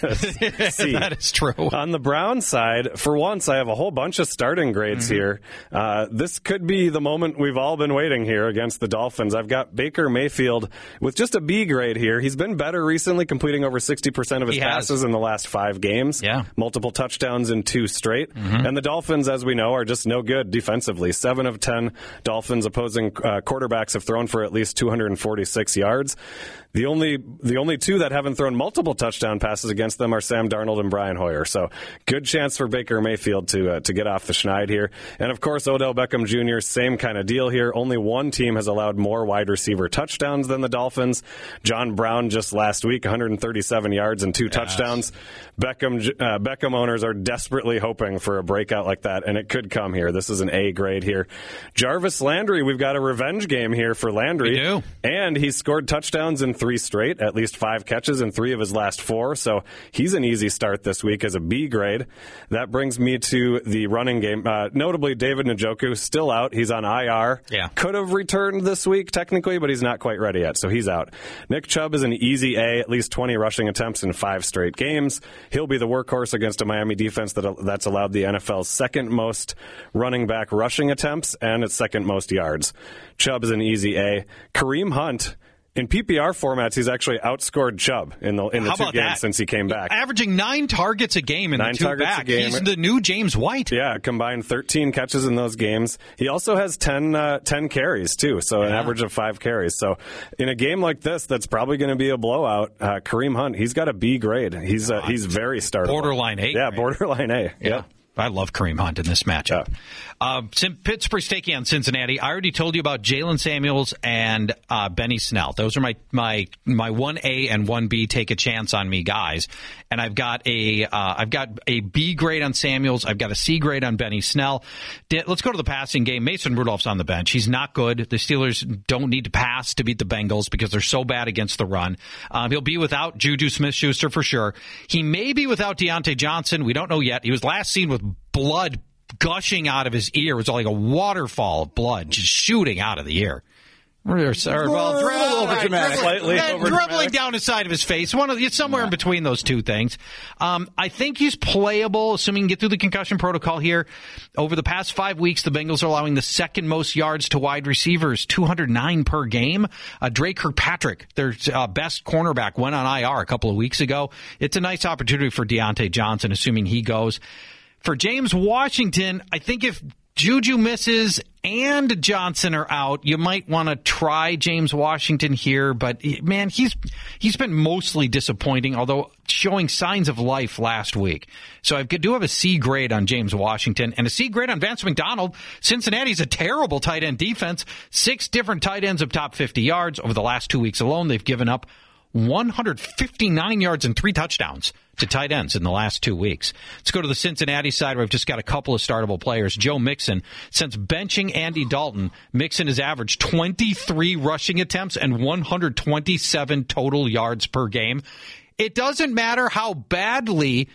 C: C.
A: That is true.
C: On the Browns side, for once, I have a whole bunch of starting grades mm-hmm. here. Uh, this could be the moment we've all been waiting here against the Dolphins. I've got Baker Mayfield with just a B grade here. He's been better recently, completing over sixty percent of his
A: he
C: passes
A: has.
C: in the last five games.
A: Yeah.
C: Multiple touchdowns in two straight. Mm-hmm. And the Dolphins, as we know, are just no good defensively. Seven of ten Dolphins opposing uh, quarterbacks have thrown for at least two hundred forty-six yards. The only the only two that haven't thrown multiple touchdown passes against them are Sam Darnold and Brian Hoyer. So good chance for Baker Mayfield to uh, to get off the schneid here. And of course, Odell Beckham Junior, same kind of deal here. Only one team has allowed more wide receiver touchdowns than the Dolphins. John Brown just last week, one hundred thirty-seven yards and two yes. touchdowns. Beckham uh, Beckham owners are desperately hoping for a breakout like that, and it could come here. This is an A grade here. Jarvis Landry, we've got a revenge game here for Landry.
A: We do.
C: And he's scored touchdowns in three straight, at least five catches in three of his last four. So he's an easy start this week as a B grade. That brings me to the running game. Uh, notably, David Njoku still out. He's on I R.
A: Yeah.
C: Could have returned this week technically, but he's not quite ready yet, so he's out. Nick Chubb is an easy A, at least twenty rushing attempts in five straight games. He'll be the workhorse against a Miami defense that that's allowed the N F L's second most running back rushing attempts and its second most yards. Chubb is an easy A. Kareem Hunt, in P P R formats, he's actually outscored Chubb in the in the
A: How
C: two
A: about
C: games
A: that?
C: since he came back.
A: Averaging nine targets a game in
C: nine
A: the two
C: targets
A: back.
C: A game.
A: He's the new James White.
C: Yeah, combined thirteen catches in those games. He also has ten, uh, ten carries, too, so an
A: yeah.
C: average of five carries. So in a game like this that's probably going to be a blowout, uh, Kareem Hunt, he's got a B grade. He's uh, he's very startable.
A: Borderline A.
C: Yeah,
A: grade.
C: borderline A. Yeah.
A: yeah. I love Kareem Hunt in this matchup. Yeah. Uh, Pittsburgh's taking on Cincinnati. I already told you about Jalen Samuels and uh, Benny Snell. Those are my my my one A and one B take a chance on me guys. And I've got a uh, I've got a B grade on Samuels. I've got a C grade on Benny Snell. Let's go to the passing game. Mason Rudolph's on the bench. He's not good. The Steelers don't need to pass to beat the Bengals because they're so bad against the run. Um, he'll be without Juju Smith-Schuster for sure. He may be without Deontay Johnson. We don't know yet. He was last seen with blood gushing out of his ear. It was like a waterfall of blood just shooting out of the ear. Or, or, well,
D: Whoa, over dramatic.
C: Slightly
A: yeah,
C: over
A: dribbling
C: dramatic.
A: down the side of his face. One of, it's somewhere yeah. in between those two things. Um, I think he's playable, assuming he can get through the concussion protocol here. Over the past five weeks, the Bengals are allowing the second most yards to wide receivers, two hundred nine per game. Uh, Drake Kirkpatrick, their uh, best cornerback, went on I R a couple of weeks ago. It's a nice opportunity for Deontay Johnson, assuming he goes. For James Washington, I think if Juju misses and Johnson are out, you might want to try James Washington here. But, man, he's he's been mostly disappointing, although showing signs of life last week. So I do have a C grade on James Washington and a C grade on Vance McDonald. Cincinnati's a terrible tight end defense. Six different tight ends of top fifty yards. Over the last two weeks alone, they've given up one hundred fifty-nine yards and three touchdowns to tight ends in the last two weeks. Let's go to the Cincinnati side where I've just got a couple of startable players. Joe Mixon. Since benching Andy Dalton, Mixon has averaged twenty-three rushing attempts and one hundred twenty-seven total yards per game. It doesn't matter how badly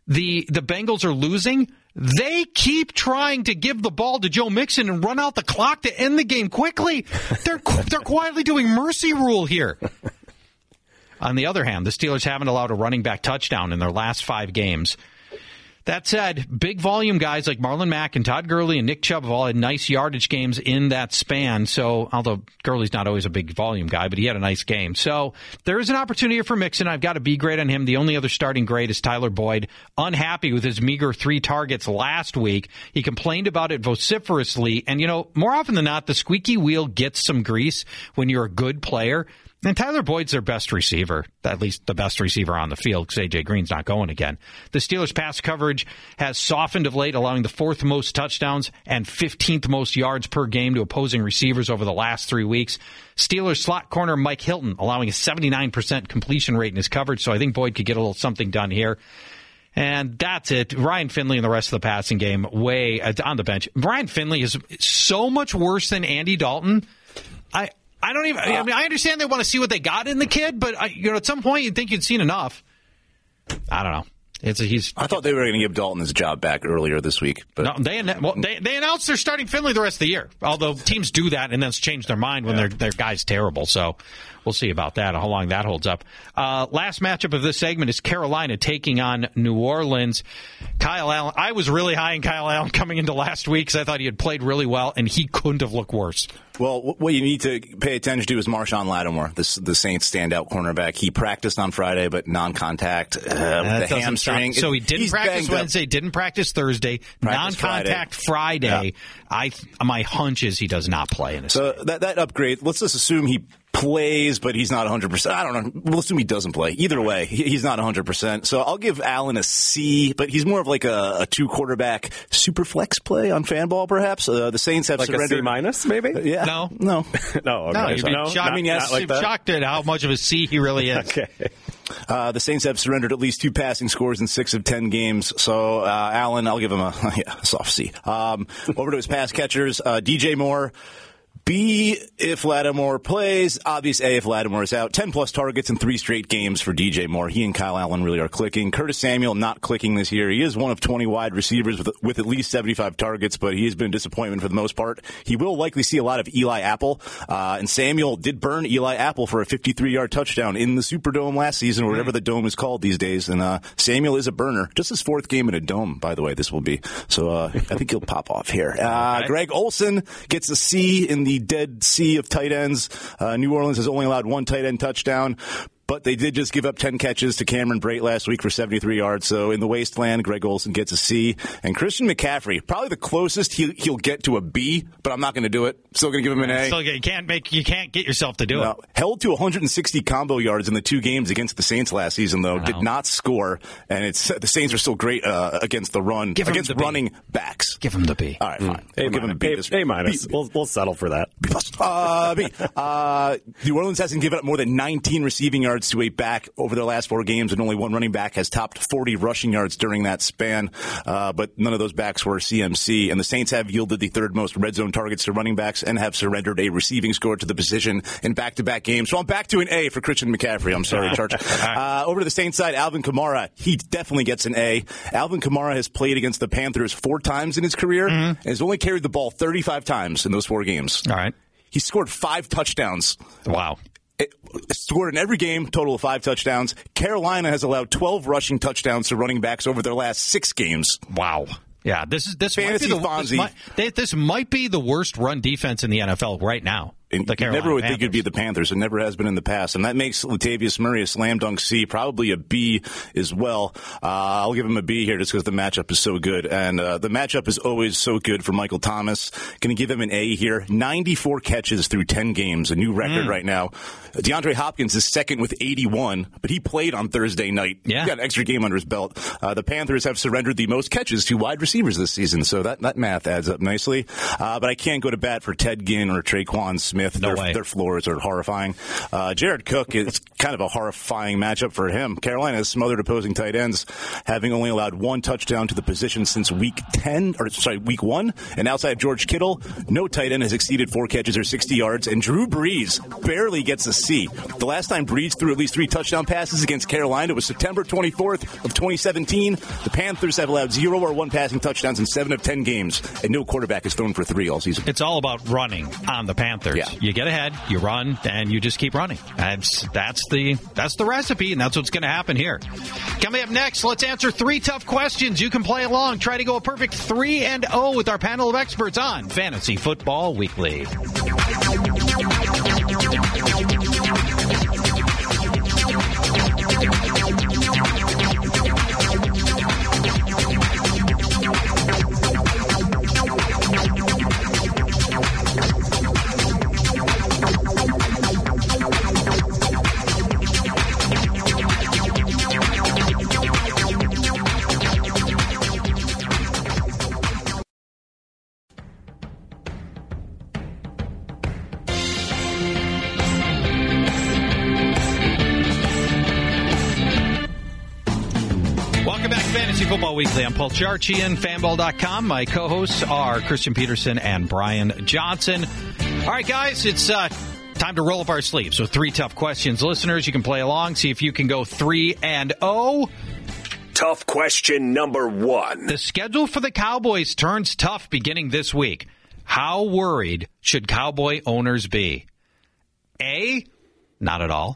A: the the Bengals are losing, they keep trying to give the ball to Joe Mixon and run out the clock to end the game quickly. They're they're quietly doing mercy rule here. On the other hand, the Steelers haven't allowed a running back touchdown in their last five games. That said, big volume guys like Marlon Mack and Todd Gurley and Nick Chubb have all had nice yardage games in that span. So, although Gurley's not always a big volume guy, but he had a nice game. So, there is an opportunity for Mixon. I've got a B grade on him. The only other starting grade is Tyler Boyd. Unhappy with his meager three targets last week. He complained about it vociferously. And, you know, more often than not, the squeaky wheel gets some grease when you're a good player. And Tyler Boyd's their best receiver, at least the best receiver on the field, because A J Green's not going again. The Steelers' pass coverage has softened of late, allowing the fourth most touchdowns and fifteenth most yards per game to opposing receivers over the last three weeks. Steelers slot corner Mike Hilton allowing a seventy-nine percent completion rate in his coverage, so I think Boyd could get a little something done here. And that's it. Ryan Finley and the rest of the passing game way on the bench. Ryan Finley is so much worse than Andy Dalton. I... I don't even. I mean, I understand they want to see what they got in the kid, but I, you know, at some point you'd think you'd seen enough. I don't know. It's a, he's.
D: I thought they were going to give Dalton his job back earlier this week, but
A: no, they well, they they announced they're starting Finley the rest of the year. Although teams do that and then change their mind when yeah. their their guy's terrible. So we'll see about that. How long that holds up. Uh, last matchup of this segment is Carolina taking on New Orleans. Kyle Allen. I was really high in Kyle Allen coming into last week because I thought he had played really well, and he couldn't have looked worse.
D: Well, what you need to pay attention to is Marshawn Lattimore, the, the Saints' standout cornerback. He practiced on Friday, but non-contact uh, with the hamstring.
A: So he didn't practice Wednesday, didn't practice Thursday, practice non-contact Friday. Friday. Yeah. I my hunch is he does not play in a
D: So that, that upgrade, let's just assume he plays, but he's not one hundred percent. I don't know. We'll assume he doesn't play. Either way, he's not one hundred percent. So I'll give Allen a C, but he's more of like a, a two-quarterback super flex play on Fanball, perhaps. Uh, the Saints have
C: like
D: surrendered.
C: Like a C minus, maybe?
D: Uh, yeah.
A: No.
D: No.
C: no.
A: No,
C: Okay.
A: you'd be
C: no,
A: shocked.
C: not,
A: I mean, yes,
C: like
A: shocked at how much of a C he really is.
C: Okay.
D: Uh, the Saints have surrendered at least two passing scores in six of ten games. So, uh, Allen, I'll give him a, yeah, a soft C. Um, over to his pass catchers, uh, D J Moore. B, if Lattimore plays. Obvious A, if Lattimore is out. ten-plus targets in three straight games for D J Moore. He and Kyle Allen really are clicking. Curtis Samuel not clicking this year. He is one of twenty wide receivers with, with at least seventy-five targets, but he has been a disappointment for the most part. He will likely see a lot of Eli Apple, uh, and Samuel did burn Eli Apple for a fifty-three-yard touchdown in the Superdome last season, or whatever the dome is called these days, and uh, Samuel is a burner. Just his fourth game in a dome, by the way, this will be. So uh, I think he'll pop off here. Uh, okay. Greg Olsen gets a C in the Dead Sea of tight ends. Uh, New Orleans has only allowed one tight end touchdown, but they did just give up ten catches to Cameron Brate last week for seventy-three yards. So in the wasteland, Greg Olsen gets a C. And Christian McCaffrey, probably the closest he'll, he'll get to a B, but I'm not going to do it. Still going to give him an A.
A: Still, you can't make you can't get yourself to do
D: no.
A: it.
D: Held to one hundred sixty combo yards in the two games against the Saints last season, though. Did not score, and it's the Saints are still great uh, against the run,
A: give
D: against
A: the
D: running
A: B.
D: backs.
A: Give him the B.
D: All right, fine.
C: Mm. We'll
D: A give him a B.
C: A, a minus. B. We'll, we'll settle for that.
D: B plus. Uh, B. Uh, New Orleans hasn't given up more than nineteen receiving yards to a back over their last four games, and only one running back has topped forty rushing yards during that span. Uh, but none of those backs were C M C, and the Saints have yielded the third most red zone targets to running backs and have surrendered a receiving score to the position in back-to-back games. So I'm back to an A for Christian McCaffrey. I'm sorry, Church. Uh, over to the Saints side, Alvin Kamara. He definitely gets an A. Alvin Kamara has played against the Panthers four times in his career mm-hmm. and has only carried the ball thirty-five times in those four games.
A: All right.
D: He scored five touchdowns.
A: Wow.
D: It scored in every game, total of five touchdowns. Carolina has allowed twelve rushing touchdowns to running backs over their last six games.
A: Wow. Yeah, this is this
D: Fantasy
A: might be the, this might, this might be the worst run defense in the N F L right now.
D: You never would Panthers. think it'd be the Panthers. It never has been in the past. And that makes Latavius Murray a slam dunk C, probably a B as well. Uh, I'll give him a B here just because the matchup is so good. And uh, the matchup is always so good for Michael Thomas. Going to give him an A here. ninety-four catches through ten games, a new record mm. right now. DeAndre Hopkins is second with eighty-one, but he played on Thursday night.
A: Yeah.
D: He got an extra game under his belt. Uh, the Panthers have surrendered the most catches to wide receivers this season, so that, that math adds up nicely. Uh, but I can't go to bat for Ted Ginn or Traquan Smith. myth.
A: No
D: their,
A: way.
D: Their floors are horrifying. Uh, Jared Cook is kind of a horrifying matchup for him. Carolina has smothered opposing tight ends, having only allowed one touchdown to the position since week ten, or sorry, week one. And outside of George Kittle, no tight end has exceeded four catches or sixty yards, and Drew Brees barely gets a C. The last time Brees threw at least three touchdown passes against Carolina was September twenty-fourth of twenty seventeen. The Panthers have allowed zero or one passing touchdowns in seven of ten games, and no quarterback has thrown for three all season.
A: It's all about running on the Panthers.
D: Yeah.
A: You get ahead, you run, and you just keep running. That's that's the that's the recipe, and that's what's going to happen here. Coming up next, let's answer three tough questions. You can play along. Try to go a perfect three and oh with our panel of experts on Fantasy Football Weekly. Football Weekly. I'm Paul Charchian, fanball dot com. My co-hosts are Christian Peterson and Brian Johnson. All right, guys, it's uh, time to roll up our sleeves. So three tough questions. Listeners, you can play along, see if you can go three and oh.
E: Tough question number one.
A: The schedule for the Cowboys turns tough beginning this week. How worried should Cowboy owners be? A, not at all.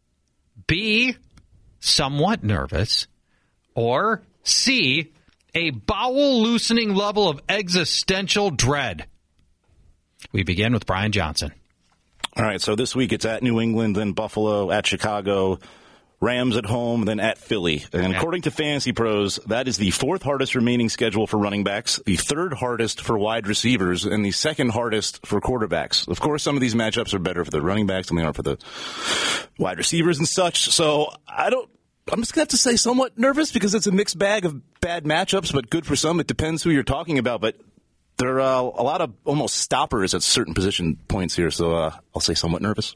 A: B, somewhat nervous. Or C, a bowel-loosening level of existential dread. We begin with Brian Johnson.
D: All right, so this week it's at New England, then Buffalo, at Chicago, Rams at home, then at Philly. And according to Fantasy Pros, that is the fourth hardest remaining schedule for running backs, the third hardest for wide receivers, and the second hardest for quarterbacks. Of course, some of these matchups are better for the running backs than they are for the wide receivers and such. So I don't I'm just going to have to say somewhat nervous because it's a mixed bag of bad matchups, but good for some. It depends who you're talking about. But there are uh, a lot of almost stoppers at certain position points here, so uh, I'll say somewhat nervous.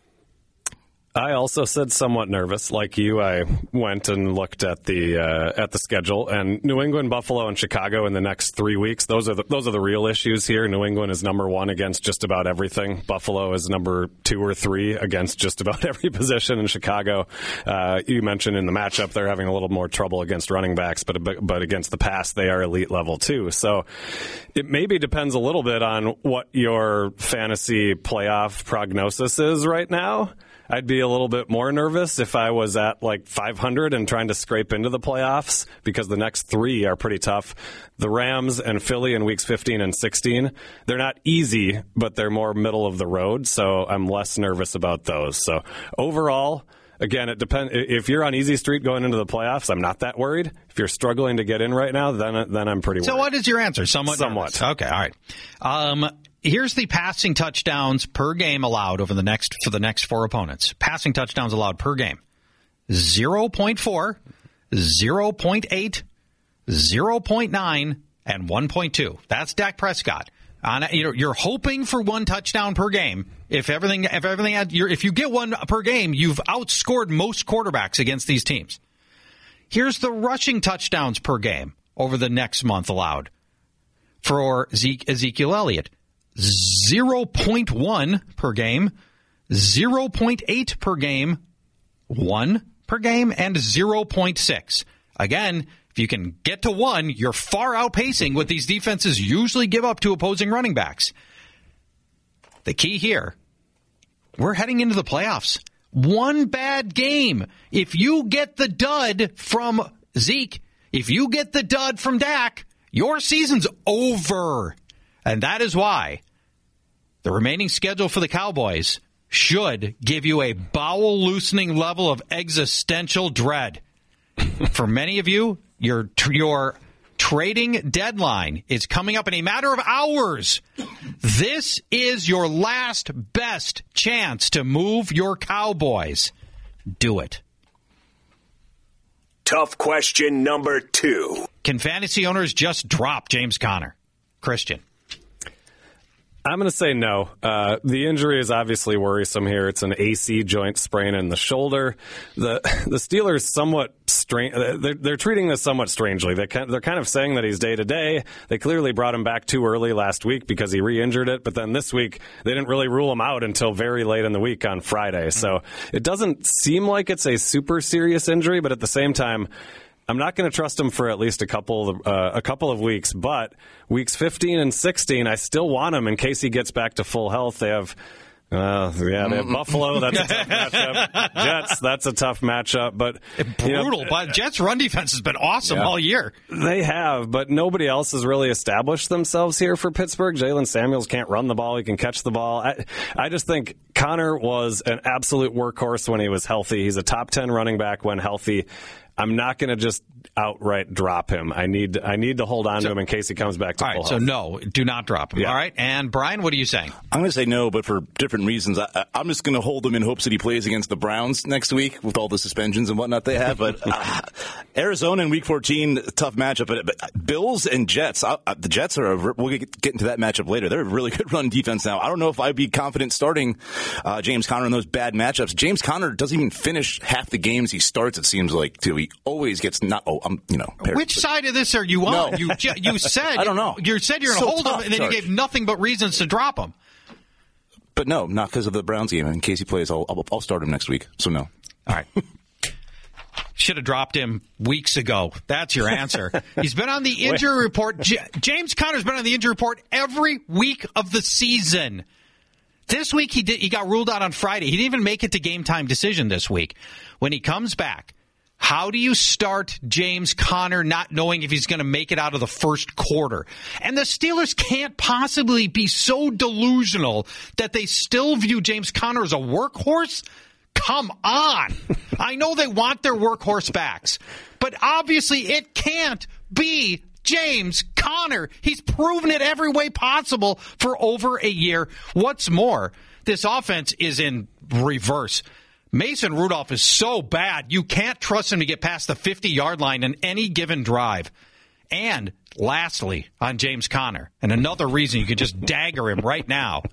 C: I also said somewhat nervous. Like you, I went and looked at the uh, at the schedule, and New England, Buffalo, and Chicago in the next three weeks. Those are the, those are the real issues here. New England is number one against just about everything. Buffalo is number two or three against just about every position. In Chicago, uh, you mentioned in the matchup they're having a little more trouble against running backs, but but against the pass they are elite level too. So it maybe depends a little bit on what your fantasy playoff prognosis is right now. I'd be a little bit more nervous if I was at like five hundred and trying to scrape into the playoffs because the next three are pretty tough. The Rams and Philly in weeks fifteen and sixteen, they're not easy, but they're more middle of the road, so I'm less nervous about those. So overall, again, it depends. If you're on easy street going into the playoffs, I'm not that worried. If you're struggling to get in right now, then then I'm pretty worried.
A: So what is your answer? Somewhat
C: Somewhat.
A: nervous. Okay, all right. Um, here's the passing touchdowns per game allowed over the next for the next four opponents. Passing touchdowns allowed per game. zero point four, zero point eight, zero point nine, and one point two. That's Dak Prescott. On, you know, you're hoping for one touchdown per game. If everything, if everything, had, you're, if you get one per game, you've outscored most quarterbacks against these teams. Here's the rushing touchdowns per game over the next month allowed for Zeke, Ezekiel Elliott: zero point one per game, zero point eight per game, one per game, and zero point six. Again, if you can get to one, you're far outpacing what these defenses usually give up to opposing running backs. The key here, we're heading into the playoffs. One bad game. If you get the dud from Zeke, if you get the dud from Dak, your season's over. And that is why the remaining schedule for the Cowboys should give you a bowel-loosening level of existential dread. For many of you, your your trading deadline is coming up in a matter of hours. This is your last best chance to move your Cowboys. Do it.
E: Tough question number two.
A: Can fantasy owners just drop James Conner? Christian.
C: I'm going to say no. Uh, the injury is obviously worrisome here. It's an A C joint sprain in the shoulder. The the Steelers somewhat strange. They're, they're treating this somewhat strangely. They they're kind of saying that he's day to day. They clearly brought him back too early last week because he re-injured it. But then this week they didn't really rule him out until very late in the week on Friday. So it doesn't seem like it's a super serious injury. But at the same time, I'm not going to trust him for at least a couple of, uh, a couple of weeks, but weeks fifteen and sixteen, I still want him in case he gets back to full health. They have, uh, yeah, they have Buffalo. That's a tough matchup. Jets, that's a tough matchup. But
A: brutal.
C: You know,
A: but Jets' run defense has been awesome yeah. all year.
C: They have, but nobody else has really established themselves here for Pittsburgh. Jalen Samuels can't run the ball. He can catch the ball. I, I just think Connor was an absolute workhorse when he was healthy. He's a top ten running back when healthy. I'm not going to just outright drop him. I need I need to hold on so, to him in case he comes back to
A: all
C: full
A: right,
C: health.
A: So no, do not drop him. Yeah. All right, and Brian, what are you saying?
D: I'm going to say no, but for different reasons. I, I'm just going to hold him in hopes that he plays against the Browns next week with all the suspensions and whatnot they have. But uh, Arizona in Week fourteen, tough matchup. But, but Bills and Jets, uh, the Jets are. A, we'll get, get into that matchup later. They're a really good run defense now. I don't know if I'd be confident starting uh, James Conner in those bad matchups. James Conner doesn't even finish half the games he starts. It seems like too. He always gets not. Oh, I'm you know. Paired,
A: Which
D: but,
A: side of this are you on?
D: No.
A: You you said
D: I don't know.
A: You said you're going to
D: so
A: hold
D: tough,
A: him, and then
D: George.
A: you gave nothing but reasons to drop him.
D: But no, not because of the Browns game. In case he plays, I'll, I'll I'll start him next week. So no.
A: All right. Should have dropped him weeks ago. That's your answer. He's been on the injury report. J- James Conner's been on the injury report every week of the season. This week he did. He got ruled out on Friday. He didn't even make it to game time decision this week. When he comes back, how do you start James Conner not knowing if he's going to make it out of the first quarter? And the Steelers can't possibly be so delusional that they still view James Conner as a workhorse. Come on. I know they want their workhorse backs, but obviously it can't be James Conner. He's proven it every way possible for over a year. What's more, this offense is in reverse. Mason Rudolph is so bad, you can't trust him to get past the fifty-yard line in any given drive. And lastly, on James Conner, and another reason you could just dagger him right now,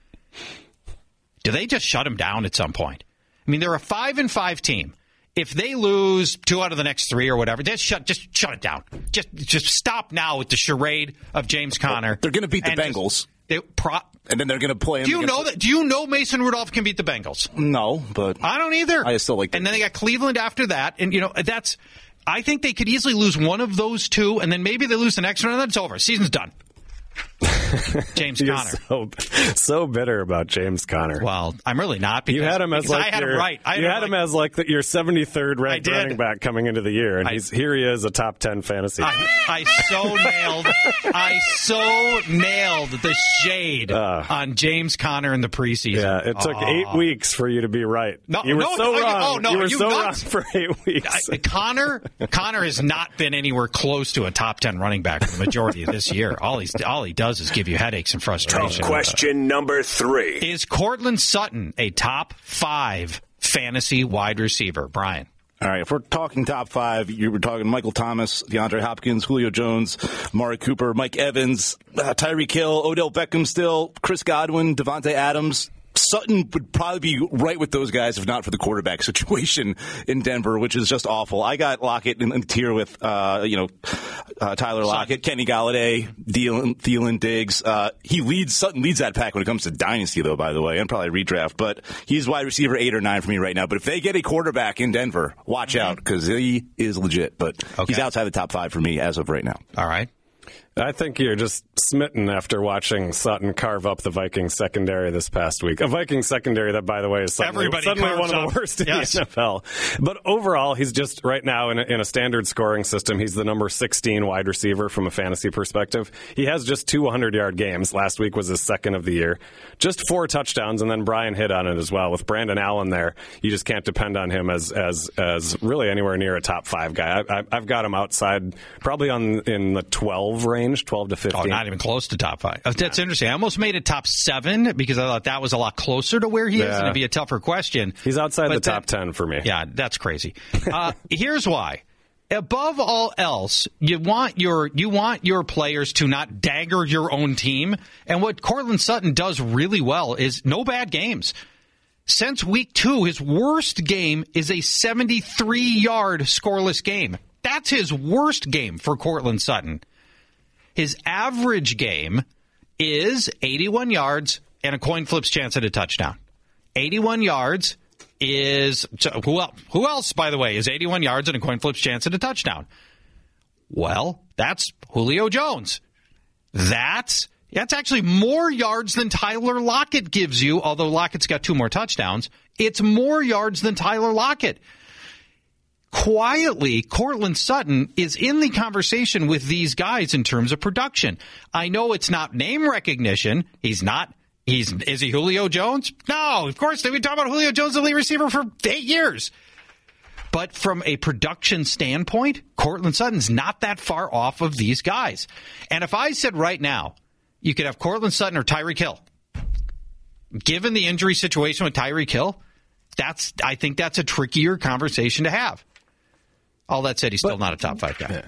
A: do they just shut him down at some point? I mean, they're a five and five team. If they lose two out of the next three or whatever, just shut just shut it down. Just just stop now with the charade of James Conner.
D: They're going to beat the Bengals.
A: Just, they pro-
D: and then they're going to play him.
A: Do you know that? Do you know Mason Rudolph can beat the Bengals?
D: No, but
A: I don't either.
D: I still like.
A: And then they got Cleveland after that, and you know that's. I think they could easily lose one of those two, and then maybe they lose the next one, and then it's over. Season's done. James
C: You're
A: Conner.
C: So, so bitter about James Conner.
A: Well, I'm really not. Because,
C: you had him as like
A: I had
C: your,
A: him right. I had
C: you
A: him
C: had
A: like,
C: him as like the, your seventy-third ranked running back coming into the year, and
A: I,
C: he's here. He is a top ten fantasy.
A: I, I so nailed. I so nailed the shade uh, on James Conner in the preseason.
C: Yeah, it took
A: oh.
C: eight weeks for you to be right.
A: No,
C: you were
A: no,
C: so
A: no,
C: wrong.
A: Oh, no,
C: you were
A: you
C: so
A: nuts?
C: wrong for eight weeks.
A: I, Connor, Connor has not been anywhere close to a top ten running back for the majority of this year. All he's all he does is give you headaches and frustration.
E: Question number three.
A: Is Cortland Sutton a top five fantasy wide receiver? Brian.
D: All right, if we're talking top five, you were talking Michael Thomas, DeAndre Hopkins, Julio Jones, Amari Cooper, Mike Evans, uh, Tyreek Hill, Odell Beckham still, Chris Godwin, Devontae Adams. Sutton would probably be right with those guys if not for the quarterback situation in Denver, which is just awful. I got Lockett in the tier with, uh, you know, uh, Tyler Lockett, Kenny Galladay, Thielen, Thielen Diggs. Uh, he leads, Sutton leads that pack when it comes to dynasty, though, by the way, and probably redraft. But he's wide receiver eight or nine for me right now. But if they get a quarterback in Denver, watch mm-hmm. out because he is legit. But okay. he's outside the top five for me as of right now.
A: All right.
C: I think you're just smitten after watching Sutton carve up the Vikings secondary this past week. A Vikings secondary that, by the way, is suddenly, suddenly one of the worst in yes. the N F L. But overall, he's just right now in a, in a standard scoring system. He's the number sixteen wide receiver from a fantasy perspective. He has just two hundred-yard games. Last week was his second of the year. Just four touchdowns, and then Brian hit on it as well. With Brandon Allen there, you just can't depend on him as as as really anywhere near a top five guy. I, I, I've got him outside, probably on in the twelve range. twelve to fifteen.
A: Oh, not even close to top five. That's interesting. I almost made it top seven because I thought that was a lot closer to where he yeah. is, and it'd be a tougher question.
C: He's outside
A: but
C: the top
A: that,
C: ten for me.
A: Yeah, that's crazy. Uh, here's why. above all else, you want your you want your players to not dagger your own team. And what Courtland Sutton does really well is no bad games. Since week two, his worst game is a seventy-three-yard scoreless game. That's his worst game for Courtland Sutton. His average game is eighty-one yards and a coin flip's chance at a touchdown. eighty-one yards is who else, who else, by the way, is eighty-one yards and a coin flip's chance at a touchdown? Well, that's Julio Jones. That's that's actually more yards than Tyler Lockett gives you, although Lockett's got two more touchdowns. It's more yards than Tyler Lockett. Quietly, Courtland Sutton is in the conversation with these guys in terms of production. I know it's not name recognition. He's not. He's is he Julio Jones? No, of course. We've been talking about Julio Jones, the lead receiver, for eight years. But from a production standpoint, Courtland Sutton's not that far off of these guys. And if I said right now, you could have Courtland Sutton or Tyreek Hill, given the injury situation with Tyreek Hill, that's I think that's a trickier conversation to have. All that said, he's still but, not a top five guy. Yeah.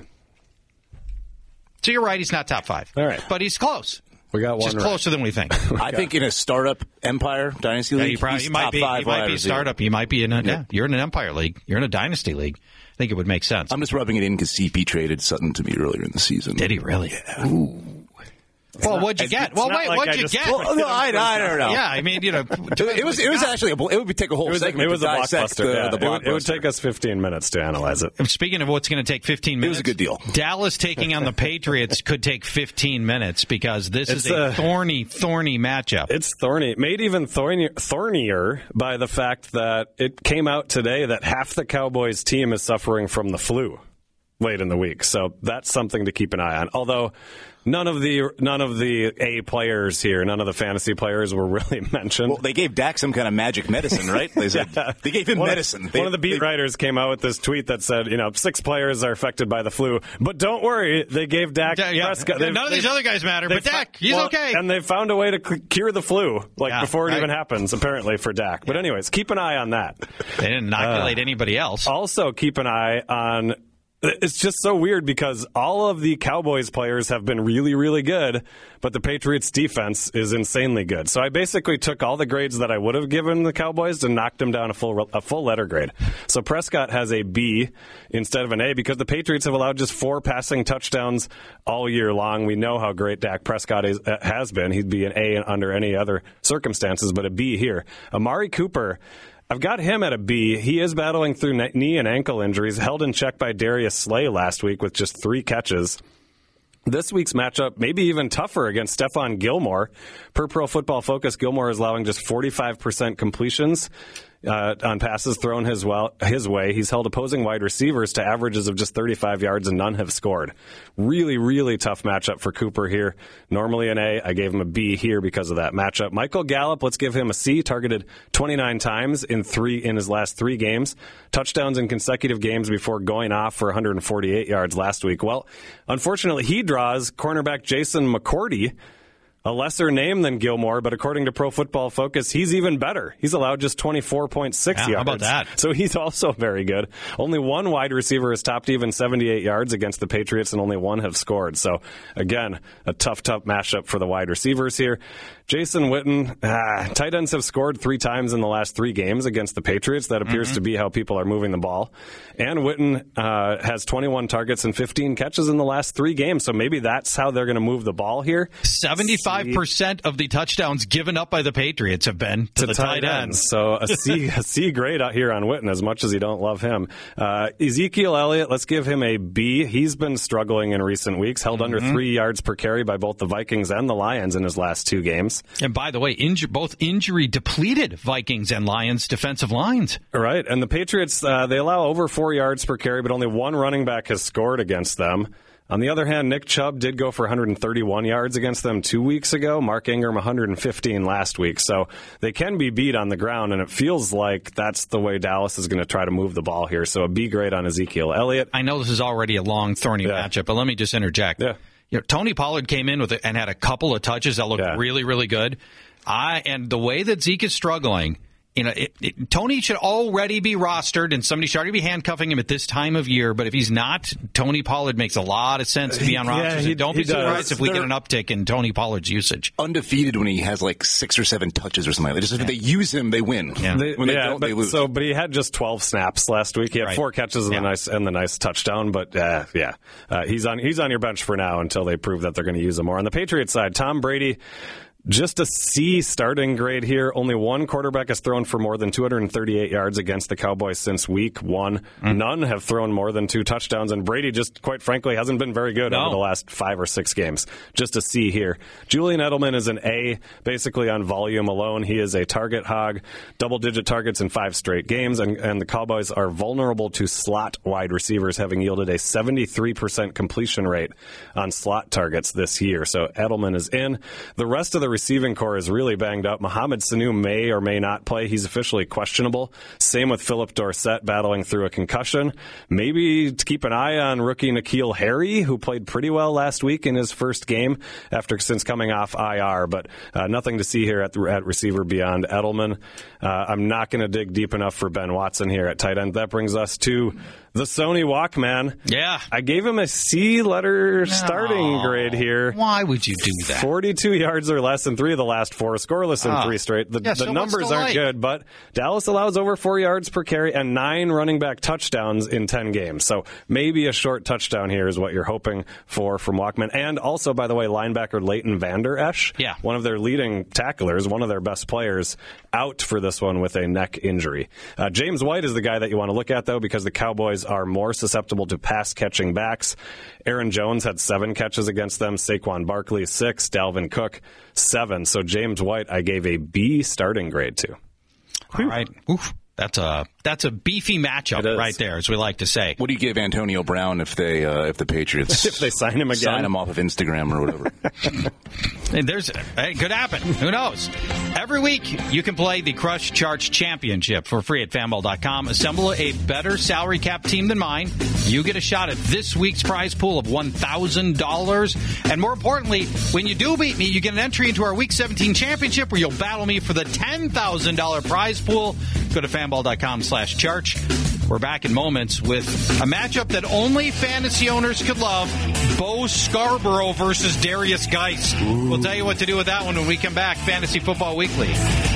A: So you're right, he's not top five.
C: All right.
A: But he's close.
C: We got one
A: Just
C: right.
A: closer than we think.
D: I think in a startup empire dynasty league,
A: yeah, you probably,
D: he's
A: you might
D: top
A: be,
D: five.
A: You might be a startup. You might be in a, yeah. yeah. You're in an empire league. You're in a dynasty league. I think it would make sense.
D: I'm just rubbing it in because C P traded Sutton to me earlier in the season.
A: Did he really?
D: Yeah. Ooh.
A: Well, not, what'd you get? Well, wait, like what'd I you get?
D: Well, no, I, I don't know.
A: Yeah, I mean, you know,
D: it was it was actually a, it would take a whole
C: it was,
D: segment.
C: It was
D: to
C: a
D: dissect
C: blockbuster.
D: The,
C: yeah.
D: the blockbuster.
C: It, would, it would take us fifteen minutes to analyze it.
A: And speaking of what's going to take fifteen minutes,
D: it was a good deal.
A: Dallas taking on the Patriots could take fifteen minutes because this
C: it's
A: is a,
C: a
A: thorny, thorny matchup.
C: It's thorny, made even thornier, thornier by the fact that it came out today that half the Cowboys team is suffering from the flu late in the week. So that's something to keep an eye on. Although none of the none of the A players here, none of the fantasy players were really mentioned.
D: Well, they gave Dak some kind of magic medicine, right? They said yeah. they gave him
C: one
D: medicine.
C: Of,
D: they,
C: one of the beat
D: they,
C: writers came out with this tweet that said, you know, six players are affected by the flu, but don't worry, they gave Dak
A: yeah, yeah.
C: Prescott.
A: None of these other guys matter, but Dak, he's
C: well,
A: okay.
C: And they found a way to cure the flu, like
A: yeah,
C: before it
A: right.
C: even happens, apparently, for Dak. But anyways, keep an eye on that.
A: They didn't inoculate uh, anybody else.
C: Also, keep an eye on... It's just so weird because all of the Cowboys players have been really, really good, but the Patriots defense is insanely good. So I basically took all the grades that I would have given the Cowboys and knocked them down a full a full letter grade. So Prescott has a B instead of an A because the Patriots have allowed just four passing touchdowns all year long. We know how great Dak Prescott is, uh, has been. He'd be an A under any other circumstances, but a B here. Amari Cooper, I've got him at a B. He is battling through knee and ankle injuries, held in check by Darius Slay last week with just three catches. This week's matchup may be even tougher against Stephon Gilmore. Per Pro Football Focus, Gilmore is allowing just forty-five percent completions uh, on passes thrown his, well, his way. He's held opposing wide receivers to averages of just thirty-five yards, and none have scored. Really, really tough matchup for Cooper here. Normally an A. I gave him a B here because of that matchup. Michael Gallup, let's give him a C. Targeted twenty-nine times in three in his last three games. Touchdowns in consecutive games before going off for one hundred forty-eight yards last week. Well, unfortunately, he draws cornerback Jason McCourty, a lesser name than Gilmore, but according to Pro Football Focus, he's even better. He's allowed just twenty-four point six
A: yeah,
C: yards.
A: How about that?
C: So he's also very good. Only one wide receiver has topped even seventy-eight yards against the Patriots, and only one have scored. So, again, a tough, tough matchup for the wide receivers here. Jason Witten, ah, tight ends have scored three times in the last three games against the Patriots. That appears mm-hmm. to be how people are moving the ball. And Witten uh, has twenty-one targets and fifteen catches in the last three games. So maybe that's how they're going to move the ball here.
A: seventy-five percent of the touchdowns given up by the Patriots have been to, to the tight, tight ends. ends.
C: So a C, a C grade out here on Witten, as much as you don't love him. Uh, Ezekiel Elliott, let's give him a B. He's been struggling in recent weeks, held mm-hmm. under three yards per carry by both the Vikings and the Lions in his last two games.
A: And by the way, inju- both injury-depleted Vikings and Lions defensive lines.
C: Right, and the Patriots, uh, they allow over four yards per carry, but only one running back has scored against them. On the other hand, Nick Chubb did go for one hundred thirty-one yards against them two weeks ago. Mark Ingram, one hundred fifteen last week. So they can be beat on the ground, and it feels like that's the way Dallas is going to try to move the ball here. So a B grade on Ezekiel Elliott.
A: I know this is already a long, thorny yeah. matchup, but let me just interject.
C: Yeah.
A: You know, Tony Pollard came in with it and had a couple of touches that looked
C: yeah.
A: really, really good. I and the way that Zeke is struggling You know, it, it, Tony should already be rostered, and somebody should already be handcuffing him at this time of year. But if he's not, Tony Pollard makes a lot of sense to be on
C: Yeah,
A: rosters.
C: he-
A: And don't
C: he
A: be surprised
C: does.
A: if we
D: They're-
A: get an uptick in Tony Pollard's usage.
D: Undefeated when he has like six or seven touches or something. Like that. Just if they use him, they win.
A: Yeah.
C: They,
D: When they
C: yeah,
D: don't,
C: but,
D: they lose.
C: So, but he had just twelve snaps last week. He had
A: Right.
C: four catches and
A: Yeah.
C: the nice and the nice touchdown. But uh, yeah, uh, he's on he's on your bench for now until they prove that they're going to use him more. On the Patriots side, Tom Brady. Just a C starting grade here. Only one quarterback has thrown for more than two hundred thirty-eight yards against the Cowboys since week one. Mm. None have thrown more than two touchdowns, and Brady just, quite frankly, hasn't been very good
A: No.
C: over the last five or six games. Just a C here. Julian Edelman is an A, basically on volume alone. He is a target hog, double-digit targets in five straight games, and, and the Cowboys are vulnerable to slot wide receivers, having yielded a seventy-three percent completion rate on slot targets this year. So Edelman is in. The rest of the receiving core is really banged up. Mohamed Sanu may or may not play. He's officially questionable. Same with Philip Dorsett battling through a concussion. Maybe to keep an eye on rookie N'Keal Harry, who played pretty well last week in his first game after since coming off I R. But uh, nothing to see here at, the, at receiver beyond Edelman. Uh, I'm not going to dig deep enough for Ben Watson here at tight end. That brings us to the Sony Walkman.
A: Yeah.
C: I gave him a C letter starting grade here.
A: Why would you do that?
C: forty-two yards or less in three of the last four, scoreless in
A: Ah.
C: three straight. The,
A: Yeah,
C: the
A: so
C: numbers
A: what's the
C: aren't
A: like?
C: good, but Dallas allows over four yards per carry and nine running back touchdowns in ten games. So maybe a short touchdown here is what you're hoping for from Walkman. And also, by the way, linebacker Leighton Vander Esch,
A: Yeah.
C: one of their leading tacklers, one of their best players, out for this one with a neck injury. Uh, James White is the guy that you want to look at, though, because the Cowboys are more susceptible to pass-catching backs. Aaron Jones had seven catches against them. Saquon Barkley, six. Dalvin Cook, seven. So James White, I gave a B starting grade to.
A: All right. Oof. That's a that's a beefy matchup
C: It is.
A: right there, as we like to say.
D: What do you give Antonio Brown if they uh, if the Patriots
C: If they sign him again.
D: sign him off of Instagram or whatever?
A: And there's hey, could happen. Who knows? Every week you can play the Crush Charge Championship for free at fanball dot com. Assemble a better salary cap team than mine. You get a shot at this week's prize pool of one thousand dollars. And more importantly, when you do beat me, you get an entry into our Week seventeen championship where you'll battle me for the ten thousand dollars prize pool. Go to fanball dot com slash church. We're back in moments with a matchup that only fantasy owners could love. Bo Scarborough versus Darius Geist. We'll tell you what to do with that one when we come back. Fantasy Football Weekly.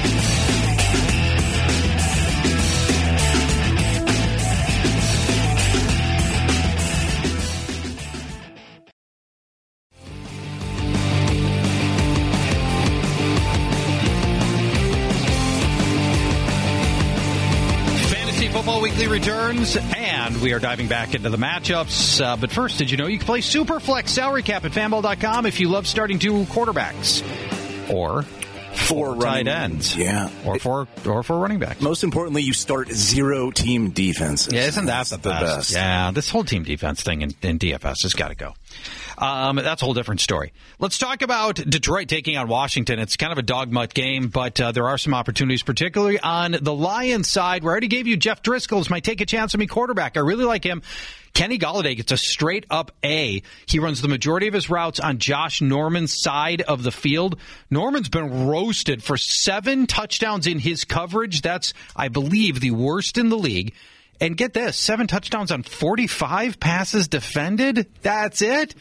A: Football Weekly returns, and we are diving back into the matchups. Uh, but first, did you know you can play Superflex Salary Cap at fanball dot com if you love starting two quarterbacks or
D: Four
A: tight
D: running-
A: ends,
D: Yeah.
A: or for or for running backs.
D: Most importantly, you start zero team defenses.
A: Yeah, isn't that
D: That's
A: the best? Yeah, this whole team defense thing in, in D F S has got to go. Um, that's a whole different story. Let's talk about Detroit taking on Washington. It's kind of a dogmutt game, but uh, there are some opportunities, particularly on the Lions side, where I already gave you Jeff Driscoll as my take a chance on me quarterback. I really like him. Kenny Golladay gets a straight up A. He runs the majority of his routes on Josh Norman's side of the field. Norman's been roasted for seven touchdowns in his coverage. That's, I believe, the worst in the league. And get this, seven touchdowns on forty-five passes defended? That's it?